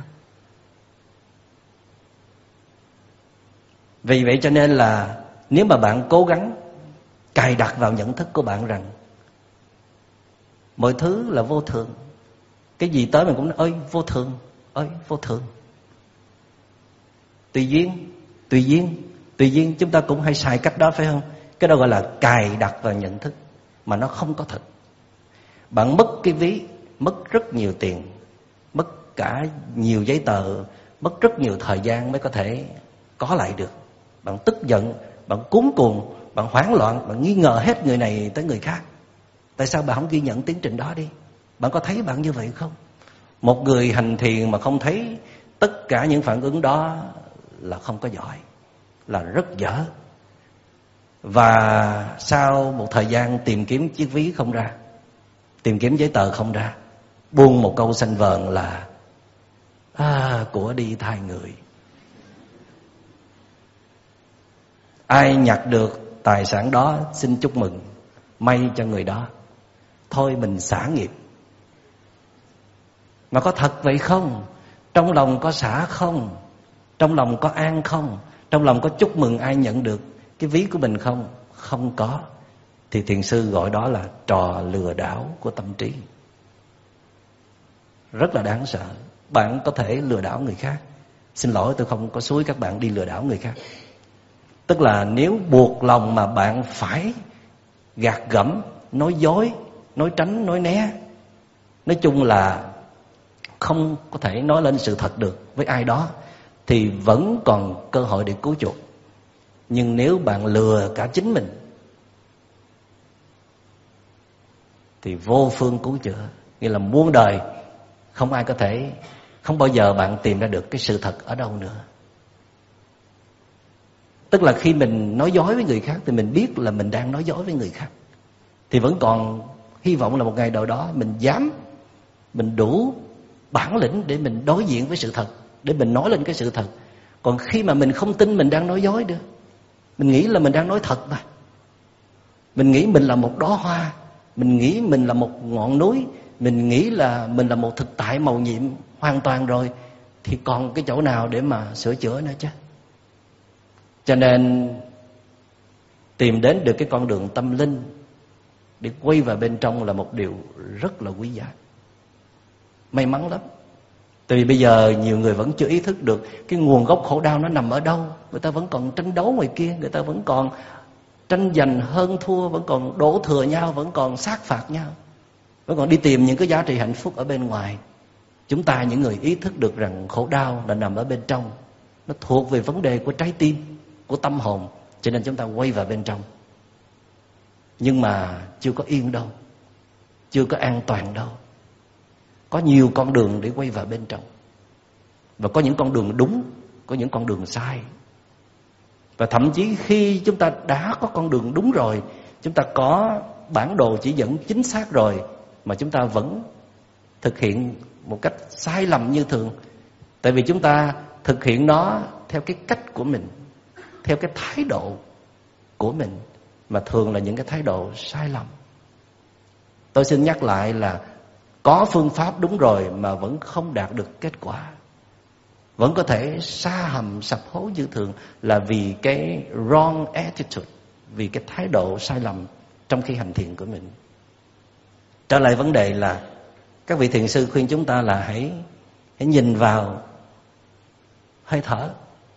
Vì vậy cho nên là nếu mà bạn cố gắng cài đặt vào nhận thức của bạn rằng mọi thứ là vô thường, cái gì tới mình cũng nói ơi vô thường, ơi vô thường. Tùy duyên, tùy duyên, tùy duyên. Chúng ta cũng hay xài cách đó phải không? Cái đó gọi là cài đặt vào nhận thức, mà nó không có thật. Bạn mất cái ví, mất rất nhiều tiền, mất cả nhiều giấy tờ, mất rất nhiều thời gian mới có thể có lại được. Bạn tức giận, bạn cuống cuồng, bạn hoảng loạn, bạn nghi ngờ hết người này tới người khác. Tại sao bạn không ghi nhận tiến trình đó đi? Bạn có thấy bạn như vậy không? Một người hành thiền mà không thấy tất cả những phản ứng đó là không có giỏi, là rất dở. Và sau một thời gian tìm kiếm chiếc ví không ra, tìm kiếm giấy tờ không ra, buông một câu xanh vờn là à, của đi thay người. Ai nhặt được tài sản đó xin chúc mừng, may cho người đó. Thôi mình xả nghiệp. Mà có thật vậy không? Trong lòng có xả không? Trong lòng có an không? Trong lòng có chúc mừng ai nhận được cái ví của mình không? Không có. Thì thiền sư gọi đó là trò lừa đảo của tâm trí. Rất là đáng sợ. Bạn có thể lừa đảo người khác. Xin lỗi, tôi không có xúi các bạn đi lừa đảo người khác. Tức là nếu buộc lòng mà bạn phải gạt gẫm, nói dối, nói tránh, nói né, nói chung là không có thể nói lên sự thật được với ai đó, thì vẫn còn cơ hội để cứu chuộc. Nhưng nếu bạn lừa cả chính mình thì vô phương cứu chữa. Nghĩa là muôn đời không ai có thể, không bao giờ bạn tìm ra được cái sự thật ở đâu nữa. Tức là khi mình nói dối với người khác thì mình biết là mình đang nói dối với người khác, thì vẫn còn hy vọng là một ngày nào đó mình dám, mình đủ bản lĩnh để mình đối diện với sự thật, để mình nói lên cái sự thật. Còn khi mà mình không tin mình đang nói dối được, mình nghĩ là mình đang nói thật mà, mình nghĩ mình là một đóa hoa, mình nghĩ mình là một ngọn núi, mình nghĩ là mình là một thực tại màu nhiệm hoàn toàn rồi, thì còn cái chỗ nào để mà sửa chữa nữa chứ. Cho nên tìm đến được cái con đường tâm linh để quay vào bên trong là một điều rất là quý giá. May mắn lắm. Tại vì bây giờ nhiều người vẫn chưa ý thức được cái nguồn gốc khổ đau nó nằm ở đâu. Người ta vẫn còn tranh đấu ngoài kia, người ta vẫn còn tranh giành hơn thua, vẫn còn đổ thừa nhau, vẫn còn sát phạt nhau, vẫn còn đi tìm những cái giá trị hạnh phúc ở bên ngoài. Chúng ta những người ý thức được rằng khổ đau là nằm ở bên trong, nó thuộc về vấn đề của trái tim, của tâm hồn, cho nên chúng ta quay vào bên trong. Nhưng mà chưa có yên đâu, chưa có an toàn đâu. Có nhiều con đường để quay vào bên trong. Và có những con đường đúng, có những con đường sai. Và thậm chí khi chúng ta đã có con đường đúng rồi, chúng ta có bản đồ chỉ dẫn chính xác rồi, mà chúng ta vẫn thực hiện một cách sai lầm như thường. Tại vì chúng ta thực hiện nó theo cái cách của mình, theo cái thái độ của mình, mà thường là những cái thái độ sai lầm. Tôi xin nhắc lại là có phương pháp đúng rồi mà vẫn không đạt được kết quả, vẫn có thể sa hầm sập hố như thường, là vì cái wrong attitude, vì cái thái độ sai lầm trong khi hành thiền của mình. Trở lại vấn đề là các vị thiền sư khuyên chúng ta là hãy hãy nhìn vào hơi thở.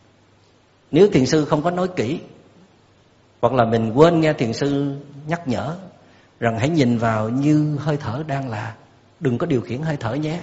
Nếu thiền sư không có nói kỹ, hoặc là mình quên nghe thiền sư nhắc nhở rằng hãy nhìn vào như hơi thở đang là, đừng có điều khiển hơi thở nhé,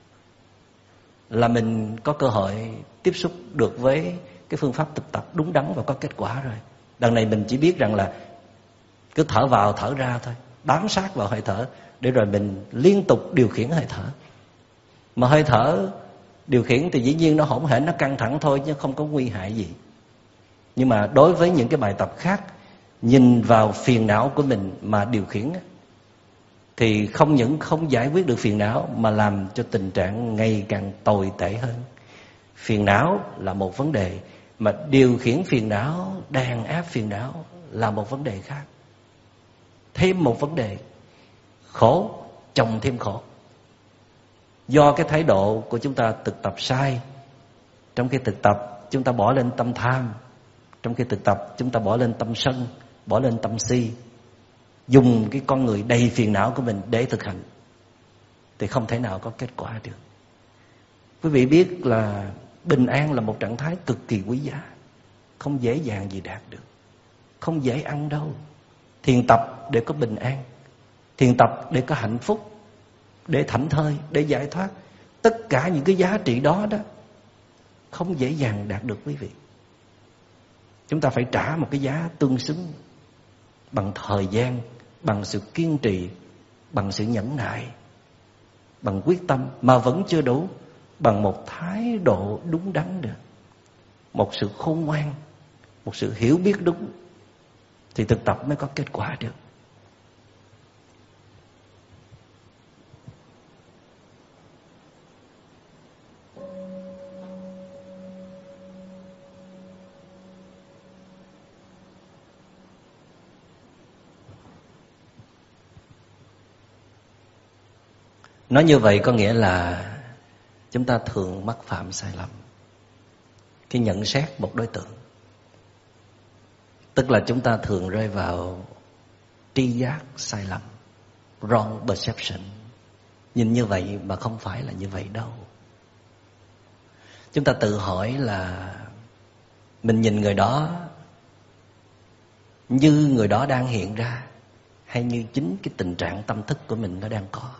là mình có cơ hội tiếp xúc được với cái phương pháp thực tập đúng đắn và có kết quả rồi. Đằng này mình chỉ biết rằng là cứ thở vào thở ra thôi, bám sát vào hơi thở, để rồi mình liên tục điều khiển hơi thở. Mà hơi thở điều khiển thì dĩ nhiên nó hỗn hển, nó căng thẳng thôi, chứ không có nguy hại gì. Nhưng mà đối với những cái bài tập khác, nhìn vào phiền não của mình mà điều khiển, thì không những không giải quyết được phiền não mà làm cho tình trạng ngày càng tồi tệ hơn. Phiền não là một vấn đề, mà điều khiển phiền não, đàn áp phiền não là một vấn đề khác. Thêm một vấn đề, khổ chồng thêm khổ. Do cái thái độ của chúng ta thực tập sai. Trong khi thực tập chúng ta bỏ lên tâm tham, trong khi thực tập chúng ta bỏ lên tâm sân, bỏ lên tâm si, dùng cái con người đầy phiền não của mình để thực hành, thì không thể nào có kết quả được. Quý vị biết là bình an là một trạng thái cực kỳ quý giá, không dễ dàng gì đạt được, không dễ ăn đâu. Thiền tập để có bình an, thiền tập để có hạnh phúc, để thảnh thơi, để giải thoát. Tất cả những cái giá trị đó đó không dễ dàng đạt được quý vị. Chúng ta phải trả một cái giá tương xứng bằng thời gian, bằng sự kiên trì, bằng sự nhẫn nại, bằng quyết tâm, mà vẫn chưa đủ, bằng một thái độ đúng đắn được, một sự khôn ngoan, một sự hiểu biết đúng, thì thực tập mới có kết quả được. Nói như vậy có nghĩa là chúng ta thường mắc phạm sai lầm khi nhận xét một đối tượng. Tức là chúng ta thường rơi vào tri giác sai lầm, wrong perception. Nhìn như vậy mà không phải là như vậy đâu. Chúng ta tự hỏi là mình nhìn người đó như người đó đang hiện ra, hay như chính cái tình trạng tâm thức của mình nó đang có.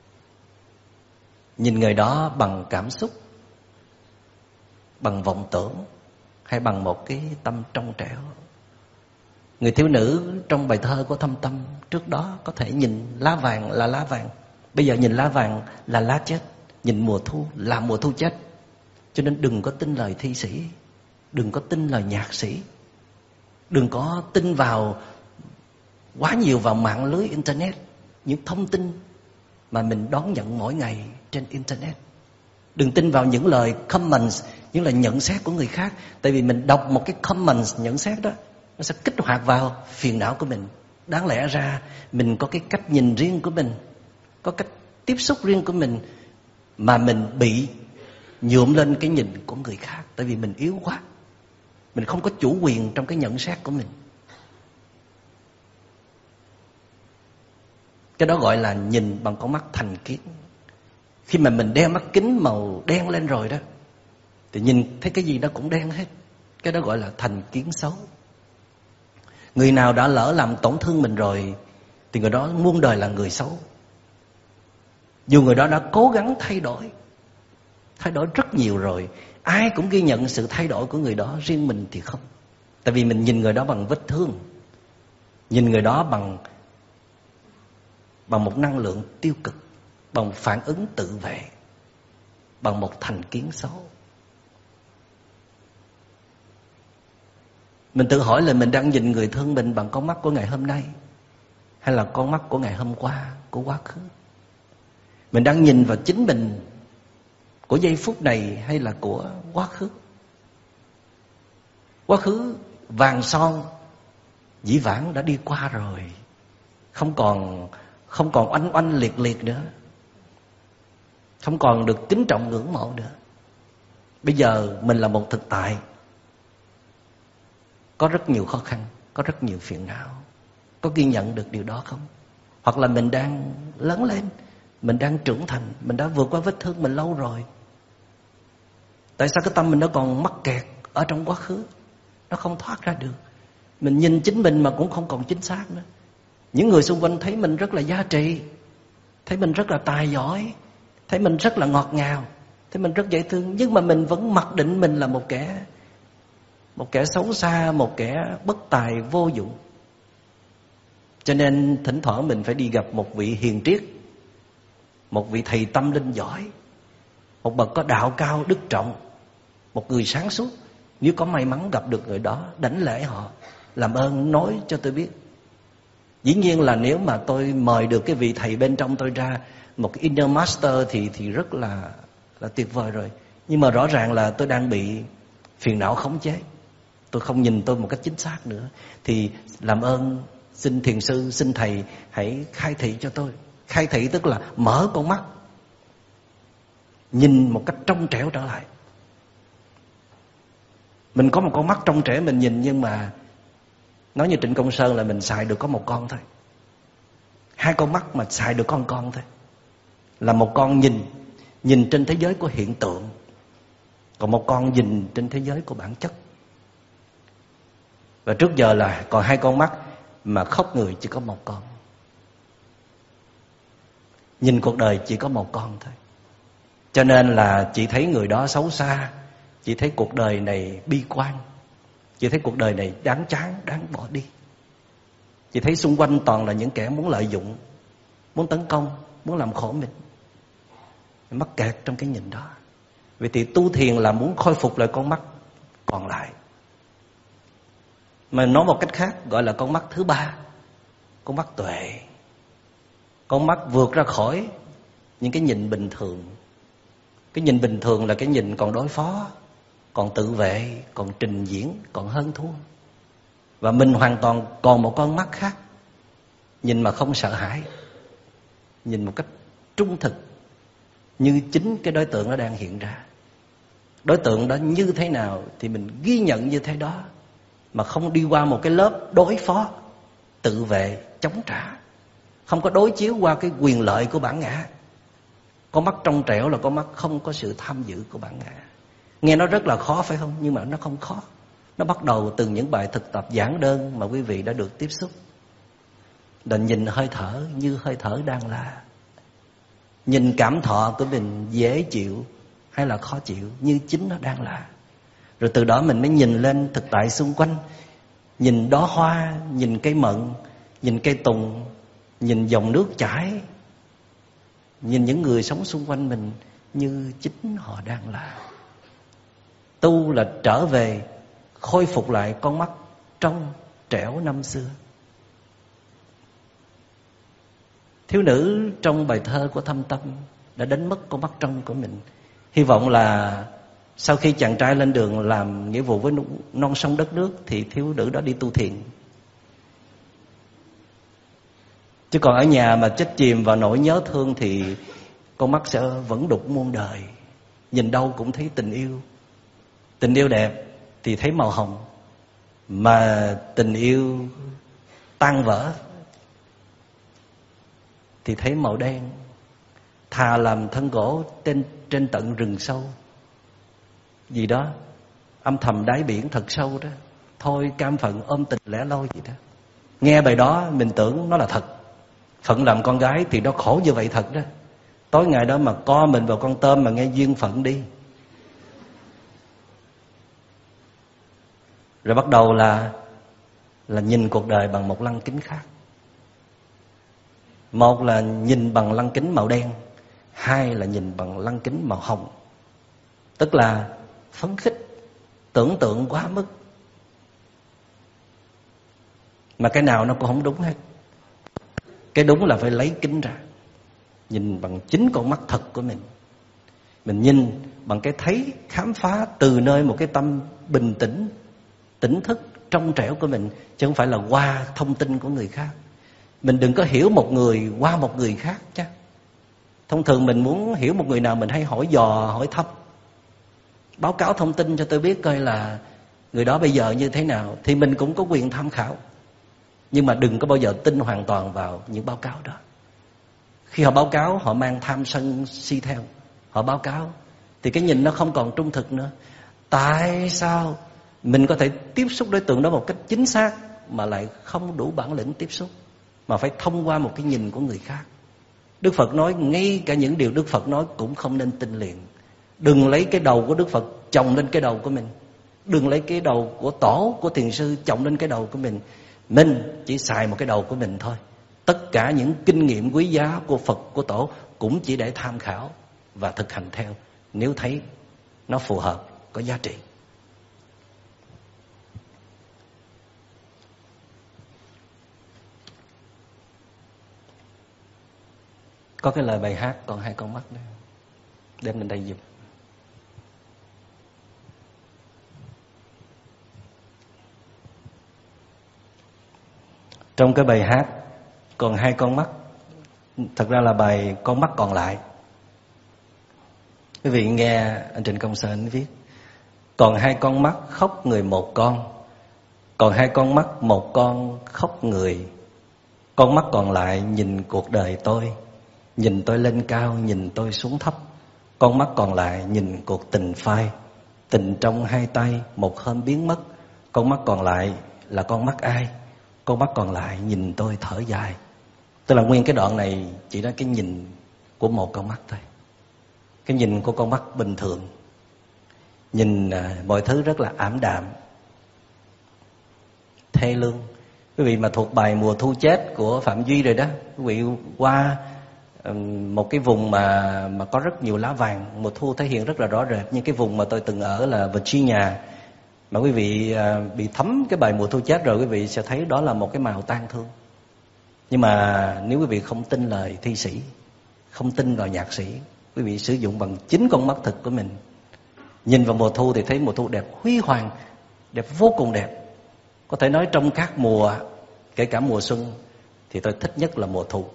Nhìn người đó bằng cảm xúc, bằng vọng tưởng, hay bằng một cái tâm trong trẻo. Người thiếu nữ trong bài thơ của Thâm Tâm trước đó có thể nhìn lá vàng là lá vàng, bây giờ nhìn lá vàng là lá chết, nhìn mùa thu là mùa thu chết. Cho nên đừng có tin lời thi sĩ, đừng có tin lời nhạc sĩ, đừng có tin vào quá nhiều vào mạng lưới internet, những thông tin mà mình đón nhận mỗi ngày trên internet. Đừng tin vào những lời comments, những lời nhận xét của người khác. Tại vì mình đọc một cái comments, nhận xét đó, nó sẽ kích hoạt vào phiền não của mình. Đáng lẽ ra mình có cái cách nhìn riêng của mình, có cách tiếp xúc riêng của mình, mà mình bị nhuộm lên cái nhìn của người khác. Tại vì mình yếu quá, mình không có chủ quyền trong cái nhận xét của mình. Cái đó gọi là nhìn bằng con mắt thành kiến. Khi mà mình đeo mắt kính màu đen lên rồi đó, thì nhìn thấy cái gì nó cũng đen hết. Cái đó gọi là thành kiến xấu. Người nào đã lỡ làm tổn thương mình rồi thì người đó muôn đời là người xấu. Dù người đó đã cố gắng thay đổi, thay đổi rất nhiều rồi, ai cũng ghi nhận sự thay đổi của người đó, riêng mình thì không. Tại vì mình nhìn người đó bằng vết thương, nhìn người đó bằng bằng một năng lượng tiêu cực, bằng phản ứng tự vệ, bằng một thành kiến xấu. Mình tự hỏi là mình đang nhìn người thương mình bằng con mắt của ngày hôm nay, hay là con mắt của ngày hôm qua, của quá khứ? Mình đang nhìn vào chính mình của giây phút này, hay là của quá khứ? Quá khứ vàng son dĩ vãng đã đi qua rồi, không còn không còn oanh oanh liệt liệt nữa, không còn được kính trọng ngưỡng mộ nữa. Bây giờ mình là một thực tại, có rất nhiều khó khăn, có rất nhiều phiền não. Có ghi nhận được điều đó không? Hoặc là mình đang lớn lên, mình đang trưởng thành, mình đã vượt qua vết thương mình lâu rồi. Tại sao cái tâm mình nó còn mắc kẹt ở trong quá khứ, nó không thoát ra được? Mình nhìn chính mình mà cũng không còn chính xác nữa. Những người xung quanh thấy mình rất là giá trị, thấy mình rất là tài giỏi, thấy mình rất là ngọt ngào, thấy mình rất dễ thương, nhưng mà mình vẫn mặc định mình là một kẻ Một kẻ xấu xa, một kẻ bất tài vô dụng. Cho nên thỉnh thoảng mình phải đi gặp một vị hiền triết, một vị thầy tâm linh giỏi, một bậc có đạo cao đức trọng, một người sáng suốt. Nếu có may mắn gặp được người đó, đảnh lễ họ, làm ơn nói cho tôi biết. Dĩ nhiên là nếu mà tôi mời được cái vị thầy bên trong tôi ra, một cái inner master, thì thì rất là là tuyệt vời rồi. Nhưng mà rõ ràng là tôi đang bị phiền não khống chế, tôi không nhìn tôi một cách chính xác nữa, thì làm ơn xin thiền sư, xin thầy hãy khai thị cho tôi. Khai thị tức là mở con mắt, nhìn một cách trong trẻo trở lại. Mình có một con mắt trong trẻo mình nhìn, nhưng mà nói như Trịnh Công Sơn là mình xài được có một con thôi. Hai con mắt mà xài được con con thôi. Là một con nhìn Nhìn trên thế giới của hiện tượng, còn một con nhìn trên thế giới của bản chất. Và trước giờ là còn hai con mắt, mà khóc người chỉ có một con. Nhìn cuộc đời chỉ có một con thôi. Cho nên là chị thấy người đó xấu xa, chị thấy cuộc đời này bi quan, chị thấy cuộc đời này đáng chán, đáng bỏ đi. Chị thấy xung quanh toàn là những kẻ muốn lợi dụng, muốn tấn công, muốn làm khổ mình. Mình mắc kẹt trong cái nhìn đó. Vậy thì tu thiền là muốn khôi phục lại con mắt còn lại. Mà nói một cách khác gọi là con mắt thứ ba, con mắt tuệ. Con mắt vượt ra khỏi những cái nhìn bình thường. Cái nhìn bình thường là cái nhìn còn đối phó, còn tự vệ, còn trình diễn, còn hơn thua. Và mình hoàn toàn còn một con mắt khác, nhìn mà không sợ hãi, nhìn một cách trung thực, như chính cái đối tượng nó đang hiện ra. Đối tượng đó như thế nào thì mình ghi nhận như thế đó, mà không đi qua một cái lớp đối phó, tự vệ, chống trả. Không có đối chiếu qua cái quyền lợi của bản ngã. Con mắt trong trẻo là con mắt không có sự tham dự của bản ngã. Nghe nó rất là khó phải không? Nhưng mà nó không khó. Nó bắt đầu từ những bài thực tập giản đơn mà quý vị đã được tiếp xúc. Là nhìn hơi thở như hơi thở đang là. Nhìn cảm thọ của mình dễ chịu hay là khó chịu như chính nó đang là. Rồi từ đó mình mới nhìn lên thực tại xung quanh. Nhìn đóa hoa, nhìn cây mận, nhìn cây tùng, nhìn dòng nước chảy, nhìn những người sống xung quanh mình như chính họ đang là. Tu là trở về, khôi phục lại con mắt trong trẻo năm xưa. Thiếu nữ trong bài thơ của Thâm Tâm đã đánh mất con mắt trong của mình. Hy vọng là sau khi chàng trai lên đường làm nghĩa vụ với non sông đất nước thì thiếu nữ đó đi tu thiền. Chứ còn ở nhà mà chết chìm vào nỗi nhớ thương thì con mắt sẽ vẫn đục muôn đời. Nhìn đâu cũng thấy tình yêu. Tình yêu đẹp thì thấy màu hồng, mà tình yêu tan vỡ thì thấy màu đen. Thà làm thân gỗ trên, trên tận rừng sâu gì đó, âm thầm đáy biển thật sâu đó, thôi cam phận ôm tình lẻ loi gì đó. Nghe bài đó mình tưởng nó là thật. Phận làm con gái thì nó khổ như vậy thật đó. Tối ngày đó mà co mình vào con tôm mà nghe duyên phận đi. Rồi bắt đầu là là nhìn cuộc đời bằng một lăng kính khác. Một là nhìn bằng lăng kính màu đen, hai là nhìn bằng lăng kính màu hồng. Tức là phấn khích, tưởng tượng quá mức, mà cái nào nó cũng không đúng hết. Cái đúng là phải lấy kính ra, nhìn bằng chính con mắt thật của mình. Mình nhìn bằng cái thấy, khám phá từ nơi một cái tâm bình tĩnh, tỉnh thức, trong trẻo của mình, chứ không phải là qua thông tin của người khác. Mình đừng có hiểu một người qua một người khác chứ. Thông thường mình muốn hiểu một người nào mình hay hỏi dò, hỏi thăm, báo cáo thông tin cho tôi biết coi là người đó bây giờ như thế nào. Thì mình cũng có quyền tham khảo, nhưng mà đừng có bao giờ tin hoàn toàn vào những báo cáo đó. Khi họ báo cáo, họ mang tham sân si theo. Họ báo cáo thì cái nhìn nó không còn trung thực nữa. Tại sao mình có thể tiếp xúc đối tượng đó một cách chính xác mà lại không đủ bản lĩnh tiếp xúc, mà phải thông qua một cái nhìn của người khác? Đức Phật nói ngay cả những điều Đức Phật nói cũng không nên tin liền. Đừng lấy cái đầu của Đức Phật chồng lên cái đầu của mình. Đừng lấy cái đầu của tổ, của thiền sư chồng lên cái đầu của mình. Mình chỉ xài một cái đầu của mình thôi. Tất cả những kinh nghiệm quý giá của Phật, của tổ cũng chỉ để tham khảo và thực hành theo, nếu thấy nó phù hợp, có giá trị. Có cái lời bài hát Còn Hai Con Mắt đó, đem lên đây dùm. Trong cái bài hát Còn Hai Con Mắt, thật ra là bài Con Mắt Còn Lại. Quý vị nghe anh Trịnh Công Sơn viết: còn hai con mắt khóc người một con, còn hai con mắt một con khóc người. Con mắt còn lại nhìn cuộc đời tôi, nhìn tôi lên cao, nhìn tôi xuống thấp. Con mắt còn lại nhìn cuộc tình phai, Tình trong hai tay một hôm biến mất, con mắt còn lại là con mắt ai? Con mắt còn lại nhìn tôi thở dài. Tức là nguyên cái đoạn này chỉ là cái nhìn của một con mắt thôi. Cái nhìn của con mắt bình thường, nhìn à, mọi thứ rất là ảm đạm, thê lương. Quý vị mà thuộc bài Mùa Thu Chết của Phạm Duy rồi đó, quý vị qua um, một cái vùng mà mà có rất nhiều lá vàng, mùa thu thể hiện rất là rõ rệt. Như cái vùng mà tôi từng ở là Virginia, mà quý vị uh, bị thấm cái bài Mùa Thu Chết rồi, quý vị sẽ thấy đó là một cái màu tang thương. Nhưng mà nếu quý vị không tin lời thi sĩ, không tin vào nhạc sĩ, quý vị sử dụng bằng chính con mắt thực của mình, nhìn vào mùa thu thì thấy mùa thu đẹp huy hoàng, đẹp vô cùng đẹp. Có thể nói trong các mùa, kể cả mùa xuân, thì tôi thích nhất là mùa thu.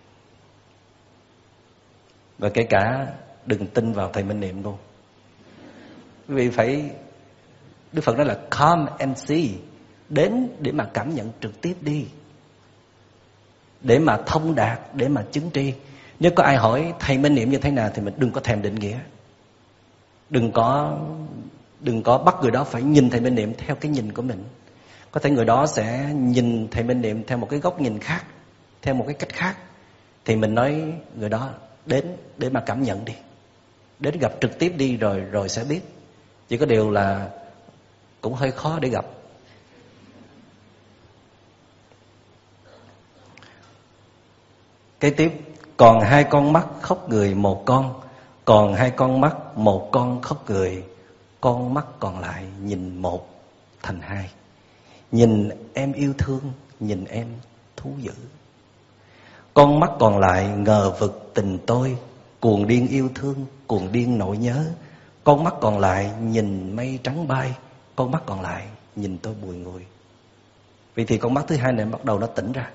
Và kể cả đừng tin vào thầy Minh Niệm luôn. Quý vị phải, Đức Phật nói là come and see, đến để mà cảm nhận trực tiếp đi, để mà thông đạt, để mà chứng tri. Nếu có ai hỏi thầy Minh Niệm như thế nào thì mình đừng có thèm định nghĩa. Đừng có đừng có bắt người đó phải nhìn thầy Minh Niệm theo cái nhìn của mình. Có thể người đó sẽ nhìn thầy Minh Niệm theo một cái góc nhìn khác, theo một cái cách khác. Thì mình nói người đó đến để mà cảm nhận đi, đến gặp trực tiếp đi rồi rồi sẽ biết. Chỉ có điều là cũng hơi khó để gặp. Kế tiếp, còn hai con mắt khóc người một con, còn hai con mắt một con khóc cười, con mắt còn lại nhìn một thành hai. Nhìn em yêu thương, nhìn em thú dữ. Con mắt còn lại ngờ vực tình tôi, cuồng điên yêu thương, cuồng điên nỗi nhớ. Con mắt còn lại nhìn mây trắng bay, con mắt còn lại nhìn tôi bùi ngùi. Vì thì con mắt thứ hai này bắt đầu nó tỉnh ra.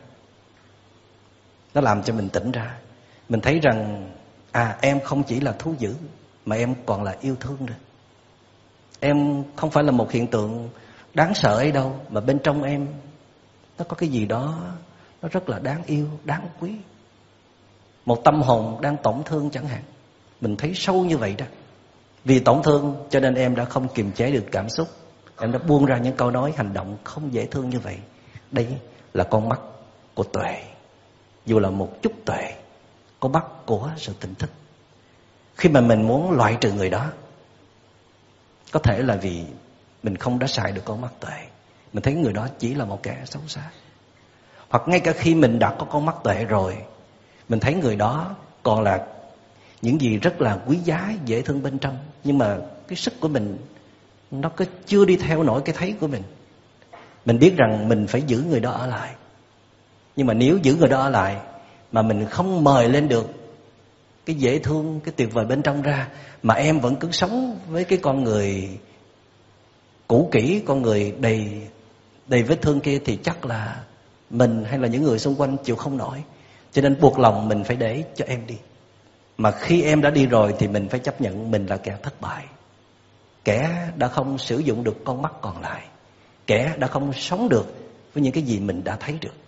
Nó làm cho mình tỉnh ra. Mình thấy rằng à, em không chỉ là thú dữ, mà em còn là yêu thương nữa. Em không phải là một hiện tượng đáng sợ ấy đâu, mà bên trong em nó có cái gì đó nó rất là đáng yêu, đáng quý. Một tâm hồn đang tổn thương chẳng hạn, mình thấy sâu như vậy đó. Vì tổn thương cho nên em đã không kiềm chế được cảm xúc, em đã buông ra những câu nói, hành động không dễ thương như vậy. Đây là con mắt của tuệ, dù là một chút tuệ, con mắt của sự tỉnh thức. Khi mà mình muốn loại trừ người đó, có thể là vì mình không đã xài được con mắt tuệ, mình thấy người đó chỉ là một kẻ xấu xa. Hoặc ngay cả khi mình đã có con mắt tuệ rồi, mình thấy người đó còn là những gì rất là quý giá, dễ thương bên trong, nhưng mà cái sức của mình nó cứ chưa đi theo nổi cái thấy của mình. Mình biết rằng mình phải giữ người đó ở lại, nhưng mà nếu giữ người đó ở lại mà mình không mời lên được cái dễ thương, cái tuyệt vời bên trong ra, mà em vẫn cứ sống với cái con người cũ kỹ, con người đầy đầy vết thương kia, thì chắc là mình hay là những người xung quanh chịu không nổi. Cho nên buộc lòng mình phải để cho em đi. Mà khi em đã đi rồi thì mình phải chấp nhận mình là kẻ thất bại, kẻ đã không sử dụng được con mắt còn lại, kẻ đã không sống được với những cái gì mình đã thấy được.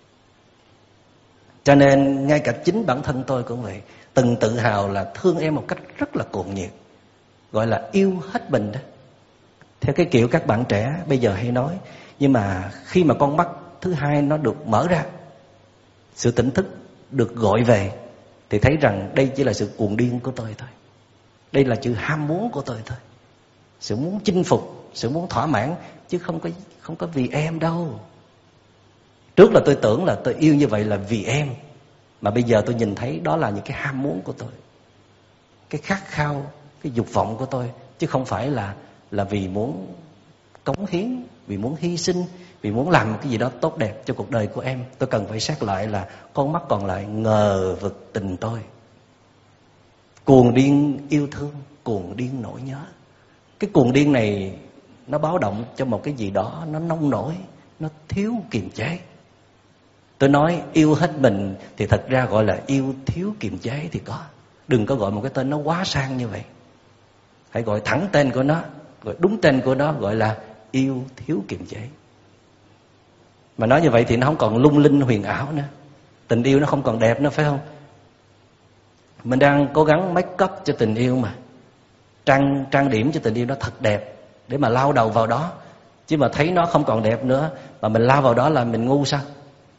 Cho nên ngay cả chính bản thân tôi cũng vậy, từng tự hào là thương em một cách rất là cuồng nhiệt, gọi là yêu hết mình đó, theo cái kiểu các bạn trẻ bây giờ hay nói. Nhưng mà khi mà con mắt thứ hai nó được mở ra, sự tỉnh thức được gọi về, thì thấy rằng đây chỉ là sự cuồng điên của tôi thôi. Đây là sự ham muốn của tôi thôi, sự muốn chinh phục, sự muốn thỏa mãn, chứ không có không có vì em đâu. Trước là tôi tưởng là tôi yêu như vậy là vì em, mà bây giờ tôi nhìn thấy đó là những cái ham muốn của tôi, cái khát khao, cái dục vọng của tôi, chứ không phải là là vì muốn cống hiến, vì muốn hy sinh, vì muốn làm một cái gì đó tốt đẹp cho cuộc đời của em. Tôi cần phải xét lại là con mắt còn lại ngờ vực tình tôi, cuồng điên yêu thương, cuồng điên nỗi nhớ. Cái cuồng điên này nó báo động cho một cái gì đó nó nông nổi, nó thiếu kiềm chế. Tôi nói yêu hết mình thì thật ra gọi là yêu thiếu kiềm chế thì có. Đừng có gọi một cái tên nó quá sang như vậy. Hãy gọi thẳng tên của nó, gọi đúng tên của nó, gọi là yêu thiếu kiềm chế. Mà nói như vậy thì nó không còn lung linh huyền ảo nữa. Tình yêu nó không còn đẹp nữa, phải không? Mình đang cố gắng make up cho tình yêu mà. trang trang điểm cho tình yêu nó thật đẹp để mà lao đầu vào đó. Chứ mà thấy nó không còn đẹp nữa mà mình lao vào đó là mình ngu sao?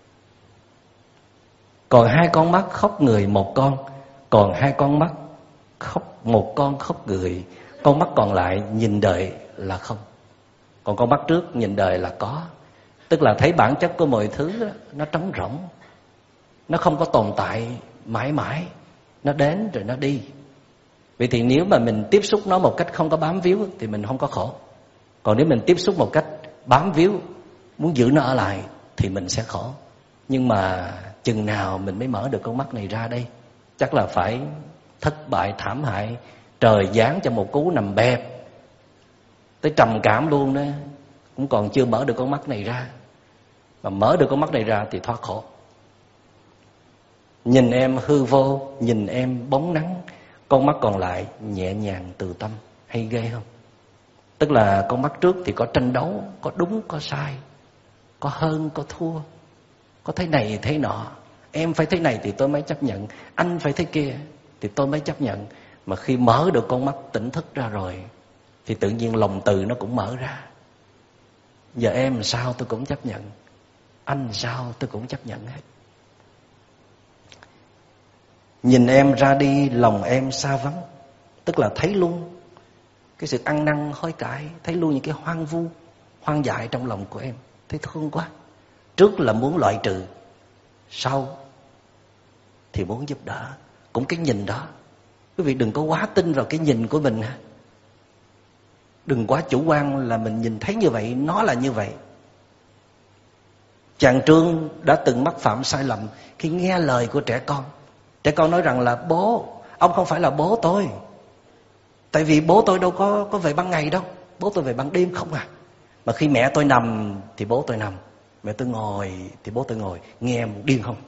Còn hai con mắt khóc người một con, còn hai con mắt khóc một con khóc người, con mắt còn lại nhìn đời là không, còn con mắt trước nhìn đời là có. Tức là thấy bản chất của mọi thứ đó, nó trống rỗng, nó không có tồn tại mãi mãi, nó đến rồi nó đi. Vậy thì nếu mà mình tiếp xúc nó một cách không có bám víu thì mình không có khổ. Còn nếu mình tiếp xúc một cách bám víu, muốn giữ nó ở lại thì mình sẽ khổ. Nhưng mà chừng nào mình mới mở được con mắt này ra đây? Chắc là phải thất bại thảm hại, trời giáng cho một cú nằm bẹp tới trầm cảm luôn đó, cũng còn chưa mở được con mắt này ra. Mà mở được con mắt này ra thì thoát khổ. Nhìn em hư vô, nhìn em bóng nắng, con mắt còn lại nhẹ nhàng từ tâm. Hay ghê không? Tức là con mắt trước thì có tranh đấu, có đúng có sai, có hơn có thua, có thế này thế nọ. Em phải thế này thì tôi mới chấp nhận, anh phải thế kia thì tôi mới chấp nhận. Mà khi mở được con mắt tỉnh thức ra rồi thì tự nhiên lòng từ nó cũng mở ra. Giờ em sao tôi cũng chấp nhận, anh sao tôi cũng chấp nhận hết. Nhìn em ra đi lòng em xa vắng. Tức là thấy luôn cái sự ăn năn hối cải, thấy luôn những cái hoang vu, hoang dại trong lòng của em. Thấy thương quá. Trước là muốn loại trừ, sau thì muốn giúp đỡ. Cũng cái nhìn đó. Quý vị đừng có quá tin vào cái nhìn của mình. Đừng quá chủ quan là mình nhìn thấy như vậy, nó là như vậy. Chàng Trương đã từng mắc phạm sai lầm khi nghe lời của trẻ con. Trẻ con nói rằng là bố, ông không phải là bố tôi. Tại vì bố tôi đâu có, có về ban ngày đâu. Bố tôi về ban đêm không à. Mà khi mẹ tôi nằm thì bố tôi nằm, mẹ tôi ngồi thì bố tôi ngồi. Nghe một điên không?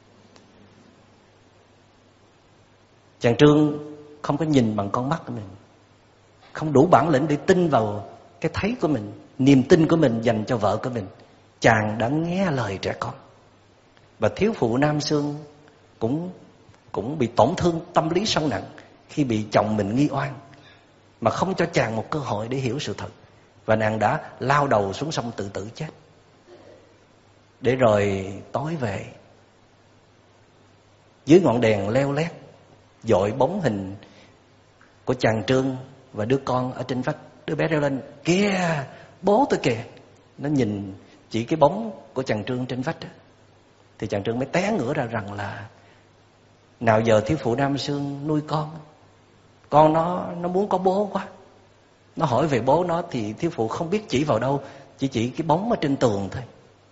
Chàng Trương không có nhìn bằng con mắt của mình, không đủ bản lĩnh để tin vào cái thấy của mình, niềm tin của mình dành cho vợ của mình. Chàng đã nghe lời trẻ con. Và thiếu phụ Nam Xương cũng cũng bị tổn thương tâm lý sâu nặng khi bị chồng mình nghi oan, mà không cho chàng một cơ hội để hiểu sự thật. Và nàng đã lao đầu xuống sông tự tử chết. Để rồi tối về, dưới ngọn đèn leo lét dội bóng hình của chàng Trương và đứa con ở trên vách. Đứa bé reo lên: kìa, bố tôi kìa. Nó nhìn chỉ cái bóng của chàng Trương trên vách đó. Thì chàng Trương mới té ngửa ra rằng là nào giờ thiếu phụ Nam Xương nuôi con, con nó nó muốn có bố quá. Nó hỏi về bố nó thì thiếu phụ không biết chỉ vào đâu, chỉ chỉ cái bóng ở trên tường thôi.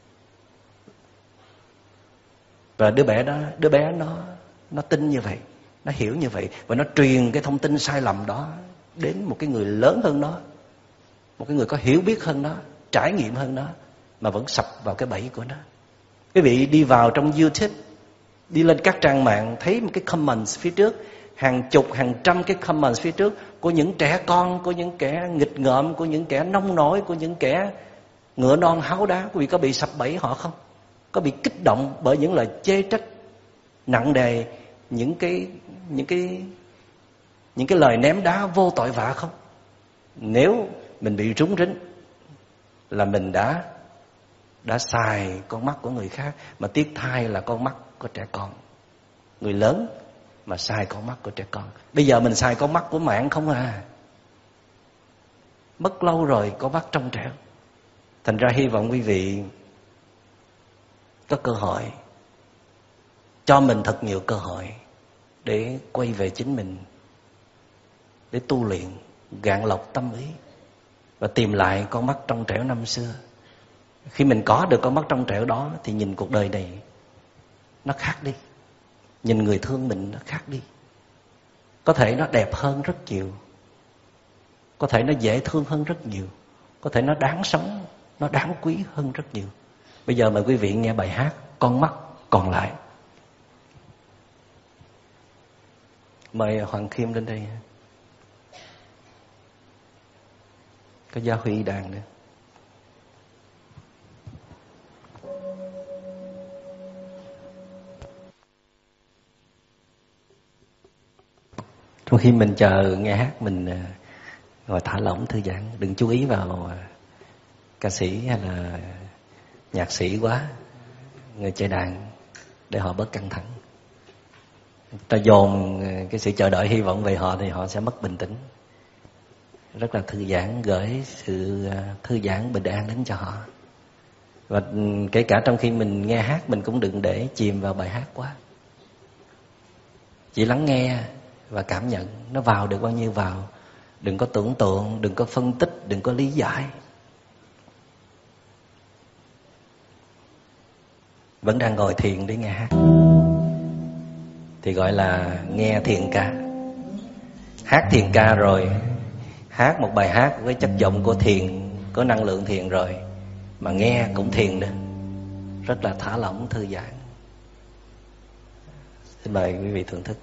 Và đứa bé đó, đứa bé nó nó tin như vậy, nó hiểu như vậy, và nó truyền cái thông tin sai lầm đó đến một cái người lớn hơn nó, một cái người có hiểu biết hơn nó, trải nghiệm hơn nó, mà vẫn sập vào cái bẫy của nó. Quý vị đi vào trong YouTube, đi lên các trang mạng, thấy một cái comments phía trước, hàng chục hàng trăm cái comments phía trước của những trẻ con, của những kẻ nghịch ngợm, của những kẻ nông nổi, của những kẻ ngựa non háo đá. Quý vị có bị sập bẫy họ không? Có bị kích động bởi những lời chê trách nặng nề, những cái những cái những cái lời ném đá vô tội vạ không? Nếu mình bị rúng rính là mình đã đã xài con mắt của người khác, mà tiếc thay là con mắt của trẻ con. Người lớn mà xài con mắt của trẻ con. Bây giờ mình xài con mắt của mạng không à. Mất lâu rồi con mắt trong trẻo. Thành ra hy vọng quý vị có cơ hội, cho mình thật nhiều cơ hội để quay về chính mình, để tu luyện, gạn lọc tâm ý và tìm lại con mắt trong trẻo năm xưa. Khi mình có được con mắt trong trẻo đó thì nhìn cuộc đời này nó khác đi. Nhìn người thương mình nó khác đi. Có thể nó đẹp hơn rất nhiều, có thể nó dễ thương hơn rất nhiều, có thể nó đáng sống, nó đáng quý hơn rất nhiều. Bây giờ mời quý vị nghe bài hát Con Mắt Còn Lại. Mời Hoàng Khiêm lên đây. Có Gia Huy đàn nữa. Trong khi mình chờ nghe hát, mình ngồi thả lỏng thư giãn, đừng chú ý vào ca sĩ hay là nhạc sĩ quá, người chơi đàn, để họ bớt căng thẳng. Ta dồn cái sự chờ đợi hy vọng về họ thì họ sẽ mất bình tĩnh. Rất là thư giãn, gửi sự thư giãn bình an đến cho họ. Và kể cả trong khi mình nghe hát, mình cũng đừng để chìm vào bài hát quá. Chỉ lắng nghe và cảm nhận, nó vào được bao nhiêu vào. Đừng có tưởng tượng, đừng có phân tích, đừng có lý giải. Vẫn đang ngồi thiền để nghe hát thì gọi là nghe thiền ca. Hát thiền ca rồi, hát một bài hát với chất giọng của thiền, có năng lượng thiền rồi, mà nghe cũng thiền nữa. Rất là thả lỏng, thư giãn. Xin mời quý vị thưởng thức.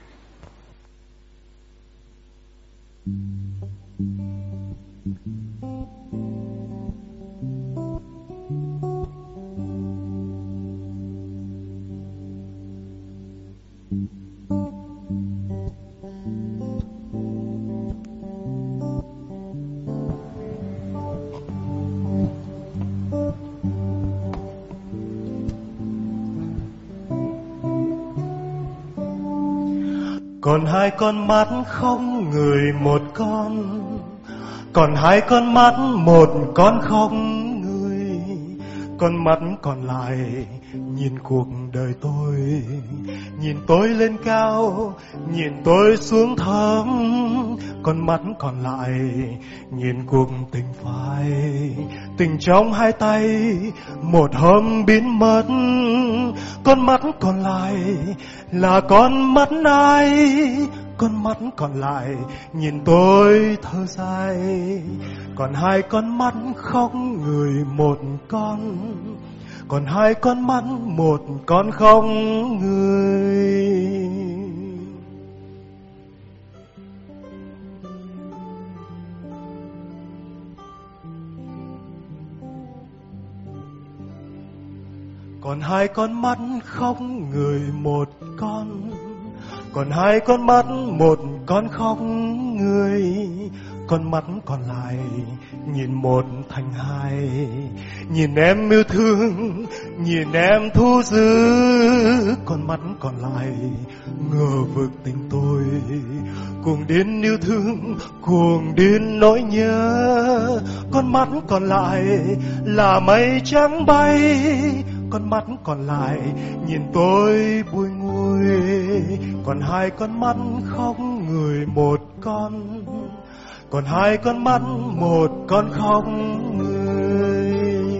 Còn hai con mắt không người một con, còn hai con mắt một con không người. Con mắt còn lại nhìn cuộc đời tôi, nhìn tôi lên cao, nhìn tôi xuống thấp. Con mắt còn lại nhìn cuộc tình phai, tình trong hai tay một hôm biến mất. Con mắt còn lại là con mắt ai? Con mắt còn lại nhìn tôi thở dài. Còn hai con mắt không người một con, còn hai con mắt một con không người. Còn hai con mắt không người một con, còn hai con mắt một con không người. Con mắt còn lại nhìn một thành hai, nhìn em yêu thương, nhìn em thu giữ. Con mắt còn lại ngờ vực tình tôi, cuồng điên yêu thương, cuồng điên nỗi nhớ. Con mắt còn lại là mây trắng bay, con mắt còn lại nhìn tôi bùi ngùi. Còn hai con mắt không người một con, còn hai con mắt một con không người.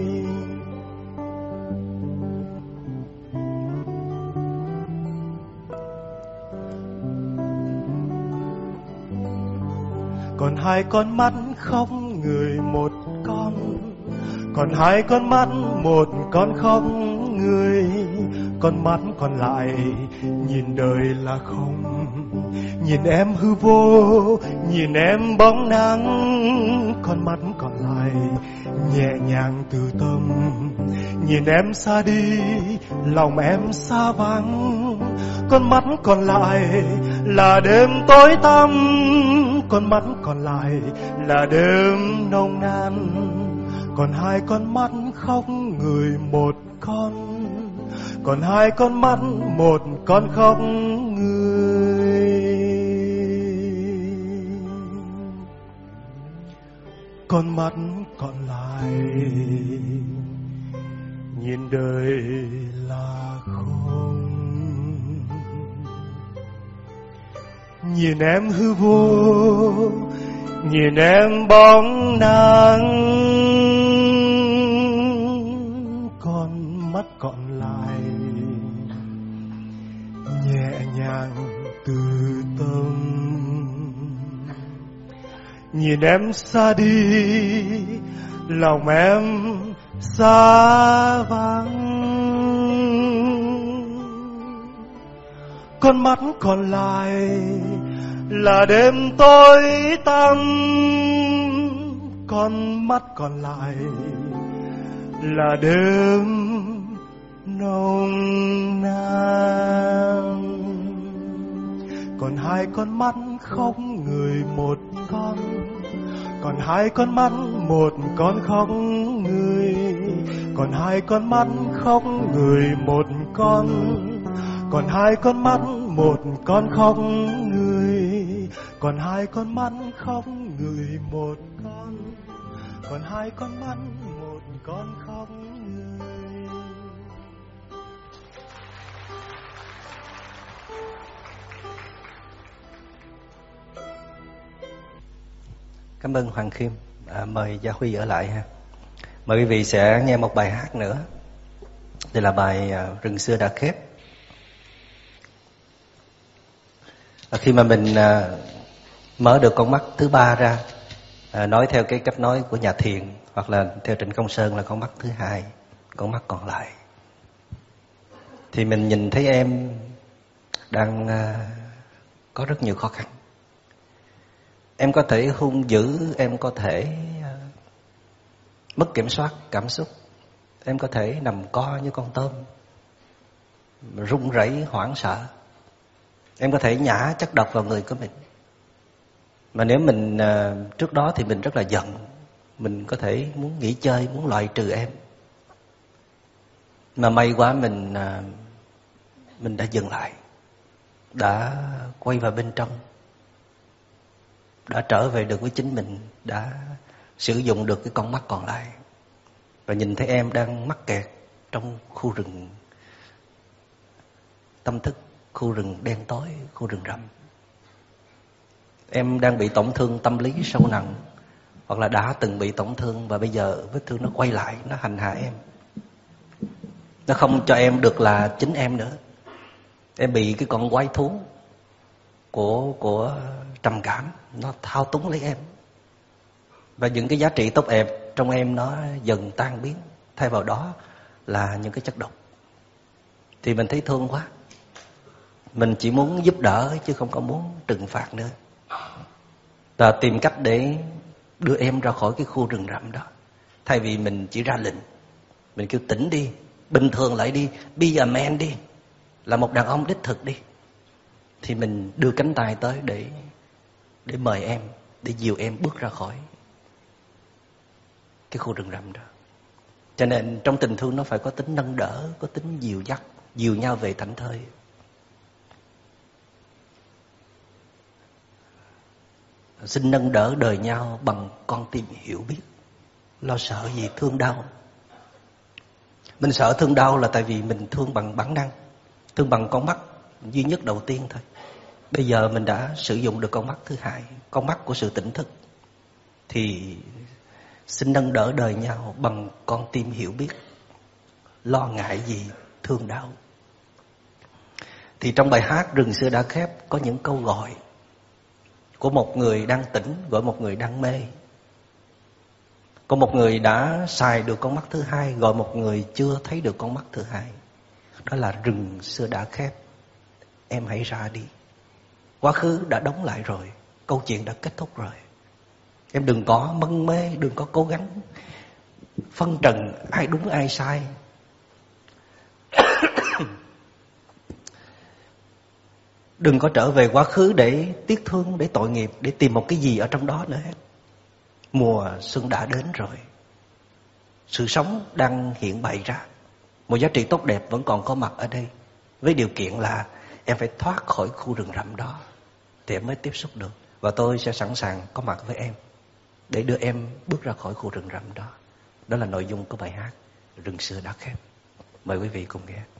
Còn hai con mắt không người một con, còn hai con mắt một con không người. Con mắt còn lại nhìn đời là không, nhìn em hư vô, nhìn em bóng nắng. Con mắt còn lại nhẹ nhàng từ tâm, nhìn em xa đi, lòng em xa vắng. Con mắt còn lại là đêm tối tăm, con mắt còn lại là đêm nồng nàn. Còn hai con mắt không người một con, còn hai con mắt một con không người. Con mắt còn lại nhìn đời là không, nhìn em hư vô, nhìn em bóng nắng. Con mắt còn lại nhẹ nhàng từ tâm, nhìn em xa đi, lòng em xa vắng. Con mắt còn lại là đêm tối tăm, con mắt còn lại là đêm nồng nàn. Còn hai con mắt không người một con, Còn hai con mắt một con khóc người, còn hai con mắt khóc người một con, còn hai con mắt một con khóc người, còn hai con mắt khóc người một con, còn hai con mắt một con khóc người. Cảm ơn Hoàng Khiêm. À, mời Gia Huy ở lại ha. Mời quý vị sẽ nghe một bài hát nữa. Đây là bài à, Rừng Xưa Đã Khép. À, khi mà mình à, mở được con mắt thứ ba ra, à, nói theo cái cách nói của nhà thiền, hoặc là theo Trịnh Công Sơn là con mắt thứ hai, con mắt còn lại, thì mình nhìn thấy em đang à, có rất nhiều khó khăn. Em có thể hung dữ, em có thể uh, mất kiểm soát cảm xúc, em có thể nằm co như con tôm, run rẩy hoảng sợ, em có thể nhả chất độc vào người của mình. Mà nếu mình uh, trước đó thì mình rất là giận, mình có thể muốn nghỉ chơi, muốn loại trừ em. Mà may quá mình uh, mình đã dừng lại, đã quay vào bên trong, đã trở về được với chính mình, đã sử dụng được cái con mắt còn lại, và nhìn thấy em đang mắc kẹt trong khu rừng tâm thức, khu rừng đen tối, khu rừng rậm. Em đang bị tổn thương tâm lý sâu nặng, hoặc là đã từng bị tổn thương và bây giờ vết thương nó quay lại, nó hành hạ em. Nó không cho em được là chính em nữa. Em bị cái con quái thú của của trầm cảm nó thao túng lấy em, và những cái giá trị tốt đẹp trong em nó dần tan biến, thay vào đó là những cái chất độc. Thì mình thấy thương quá, mình chỉ muốn giúp đỡ chứ không có muốn trừng phạt nữa, và tìm cách để đưa em ra khỏi cái khu rừng rậm đó. Thay vì mình chỉ ra lệnh, mình kêu tỉnh đi, bình thường lại đi, be a man đi, là một đàn ông đích thực đi, thì mình đưa cánh tay tới để để mời em, để dìu em bước ra khỏi cái khu rừng rậm đó. Cho nên trong tình thương nó phải có tính nâng đỡ, có tính dìu dắt, dìu nhau về thảnh thơi. Xin nâng đỡ đời nhau bằng con tim hiểu biết. Lo sợ gì thương đau. Mình sợ thương đau là tại vì mình thương bằng bản năng, thương bằng con mắt duy nhất đầu tiên thôi. Bây giờ mình đã sử dụng được con mắt thứ hai, con mắt của sự tỉnh thức, thì xin nâng đỡ đời nhau bằng con tim hiểu biết. Lo ngại gì thương đau. Thì trong bài hát Rừng Xưa Đã Khép có những câu gọi của một người đang tỉnh, gọi một người đang mê. Có một người đã xài được con mắt thứ hai, gọi một người chưa thấy được con mắt thứ hai. Đó là rừng xưa đã khép, em hãy ra đi. Quá khứ đã đóng lại rồi, câu chuyện đã kết thúc rồi. Em đừng có mân mê, đừng có cố gắng phân trần ai đúng ai sai. Đừng có trở về quá khứ để tiếc thương, để tội nghiệp, để tìm một cái gì ở trong đó nữa hết. Mùa xuân đã đến rồi, sự sống đang hiện bày ra, một giá trị tốt đẹp vẫn còn có mặt ở đây, với điều kiện là em phải thoát khỏi khu rừng rậm đó thì em mới tiếp xúc được. Và tôi sẽ sẵn sàng có mặt với em để đưa em bước ra khỏi khu rừng rậm đó. Đó là nội dung của bài hát Rừng Xưa Đã Khép. Mời quý vị cùng nghe.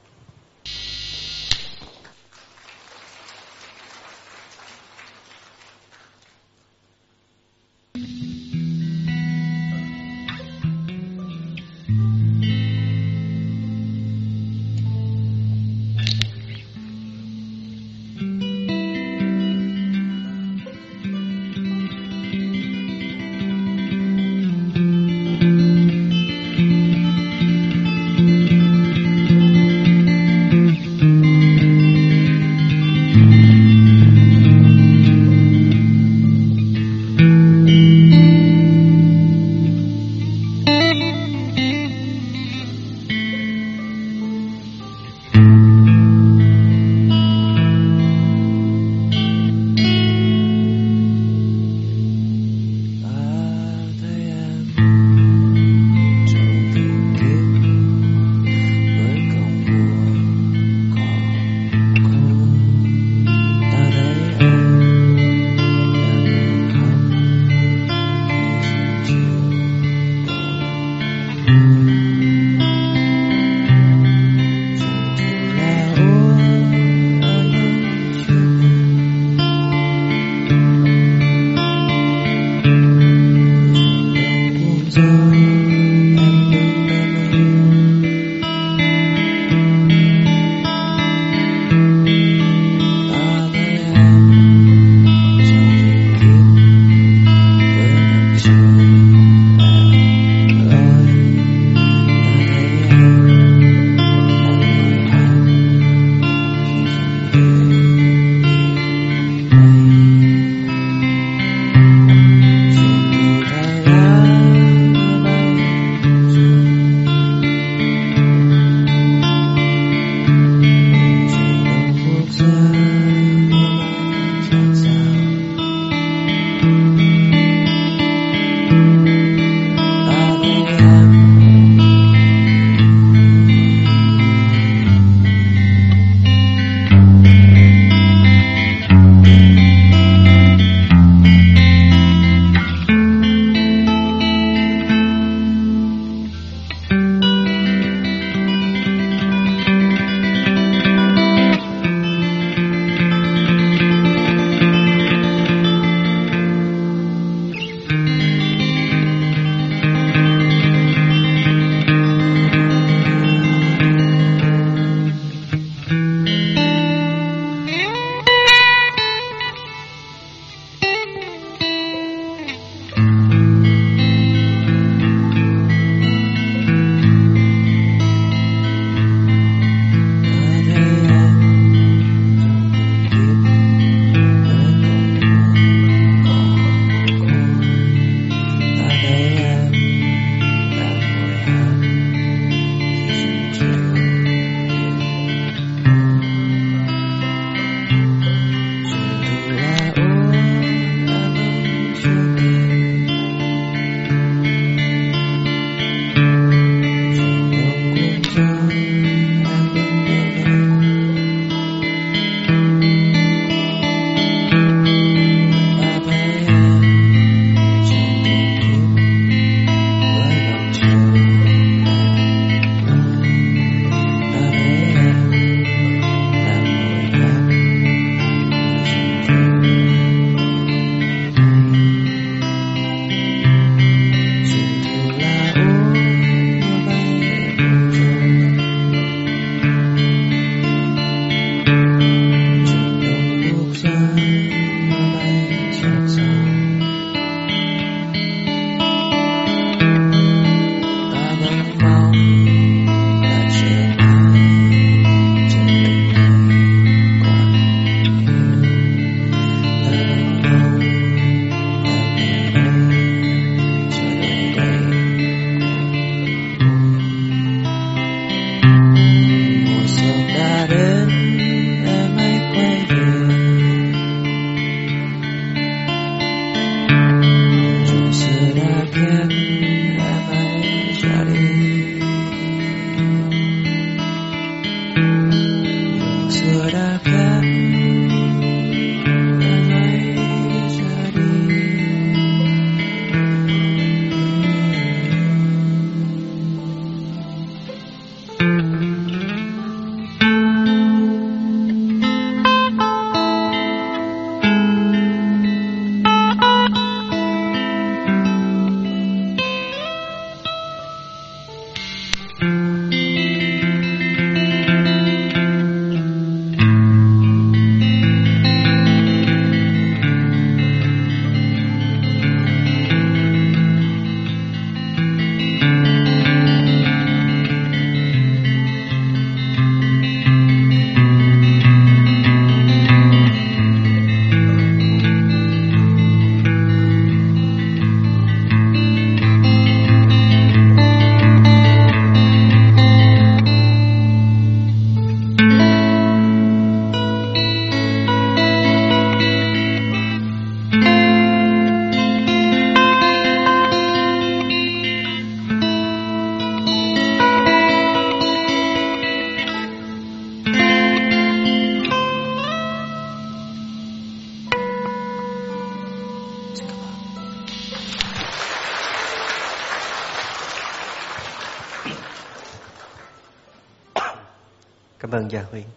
Cảm ơn Gia Huy.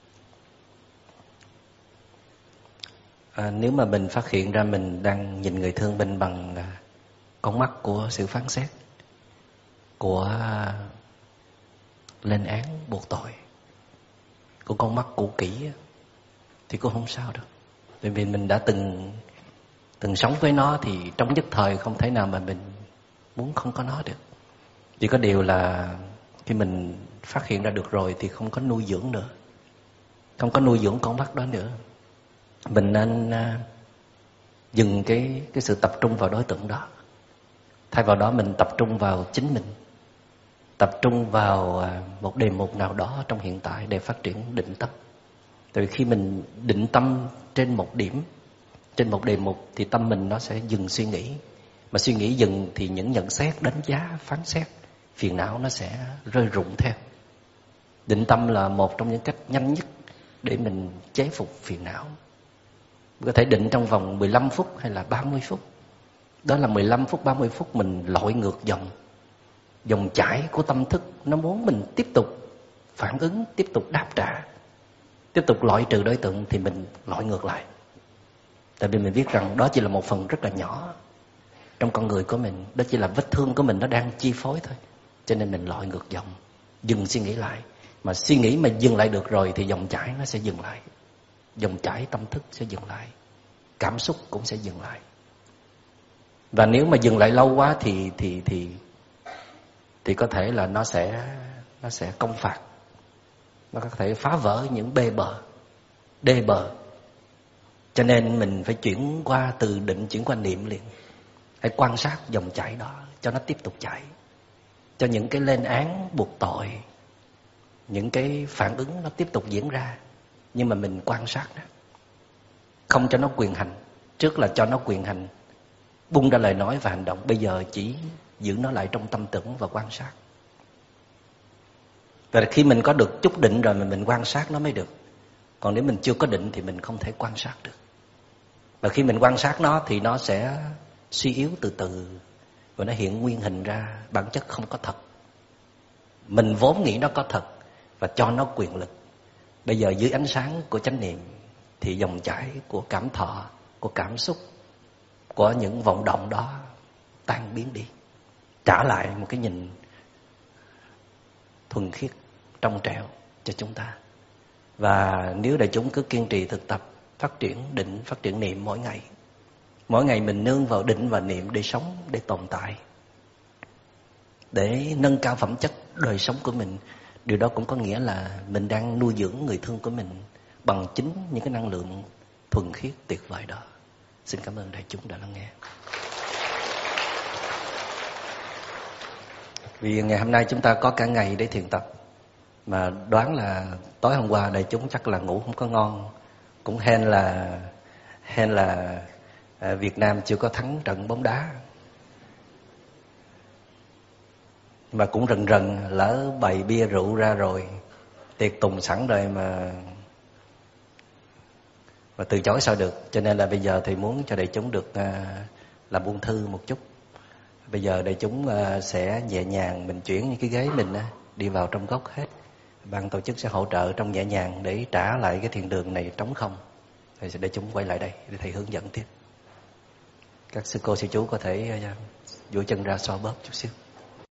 À, nếu mà mình phát hiện ra mình đang nhìn người thương mình bằng à, con mắt của sự phán xét, của à, lên án buộc tội, của con mắt cũ kỹ, thì cũng không sao đâu. Bởi vì mình đã từng từng sống với nó, thì trong nhất thời không thể nào mà mình muốn không có nó được. Chỉ có điều là khi mình phát hiện ra được rồi thì không có nuôi dưỡng nữa, không có nuôi dưỡng con mắt đó nữa. Mình nên uh, dừng cái cái sự tập trung vào đối tượng đó. Thay vào đó mình tập trung vào chính mình, tập trung vào uh, một đề mục nào đó trong hiện tại để phát triển định tâm. Tại vì khi mình định tâm trên một điểm, trên một đề mục, thì tâm mình nó sẽ dừng suy nghĩ. Mà suy nghĩ dừng thì những nhận xét, đánh giá, phán xét, phiền não nó sẽ rơi rụng theo. Định tâm là một trong những cách nhanh nhất để mình chế phục phiền não. Có thể định trong vòng mười lăm phút hay là ba mươi phút. Đó là mười lăm phút, ba mươi phút mình lội ngược dòng Dòng chảy của tâm thức. Nó muốn mình tiếp tục phản ứng, tiếp tục đáp trả, tiếp tục loại trừ đối tượng, thì mình lội ngược lại. Tại vì mình biết rằng đó chỉ là một phần rất là nhỏ trong con người của mình. Đó chỉ là vết thương của mình nó đang chi phối thôi. Cho nên mình lội ngược dòng, dừng suy nghĩ lại. Mà suy nghĩ mà dừng lại được rồi thì dòng chảy nó sẽ dừng lại. Dòng chảy tâm thức sẽ dừng lại, cảm xúc cũng sẽ dừng lại. Và nếu mà dừng lại lâu quá thì thì thì thì có thể là nó sẽ nó sẽ công phạt. Nó có thể phá vỡ những bê bờ, đê bờ. Cho nên mình phải chuyển qua từ định, chuyển qua niệm liền. Hãy quan sát dòng chảy đó cho nó tiếp tục chảy. Cho những cái lên án buộc tội, những cái phản ứng nó tiếp tục diễn ra. Nhưng mà mình quan sát đó, không cho nó quyền hành. Trước là cho nó quyền hành, bung ra lời nói và hành động. Bây giờ chỉ giữ nó lại trong tâm tưởng và quan sát. Và khi mình có được chút định rồi mà mình quan sát nó mới được. Còn nếu mình chưa có định thì mình không thể quan sát được. Và khi mình quan sát nó thì nó sẽ suy yếu từ từ, và nó hiện nguyên hình ra bản chất không có thật. Mình vốn nghĩ nó có thật và cho nó quyền lực. Bây giờ dưới ánh sáng của chánh niệm thì dòng chảy của cảm thọ, của cảm xúc, của những vọng động đó tan biến đi, trả lại một cái nhìn thuần khiết, trong trẻo cho chúng ta. Và nếu đại chúng cứ kiên trì thực tập, phát triển định, phát triển niệm mỗi ngày, mỗi ngày mình nương vào định và niệm để sống, để tồn tại, để nâng cao phẩm chất đời sống của mình. Điều đó cũng có nghĩa là mình đang nuôi dưỡng người thương của mình bằng chính những cái năng lượng thuần khiết tuyệt vời đó. Xin cảm ơn đại chúng đã lắng nghe. Vì ngày hôm nay chúng ta có cả ngày để thiền tập, mà đoán là tối hôm qua đại chúng chắc là ngủ không có ngon, cũng hên là hên là à, Việt Nam chưa có thắng trận bóng đá. Mà cũng rần rần lỡ bày bia rượu ra rồi, tiệc tùng sẵn rồi mà mà từ chối sao được. Cho nên là bây giờ thì muốn cho đại chúng được à, làm buông thư một chút. Bây giờ đại chúng à, sẽ nhẹ nhàng mình chuyển những cái ghế mình à, đi vào trong góc hết. Ban tổ chức sẽ hỗ trợ trong nhẹ nhàng để trả lại cái thiền đường này trống không. Thì để chúng quay lại đây để thầy hướng dẫn tiếp. Các sư cô sư chú có thể uh, duỗi chân ra xoa bóp chút xíu.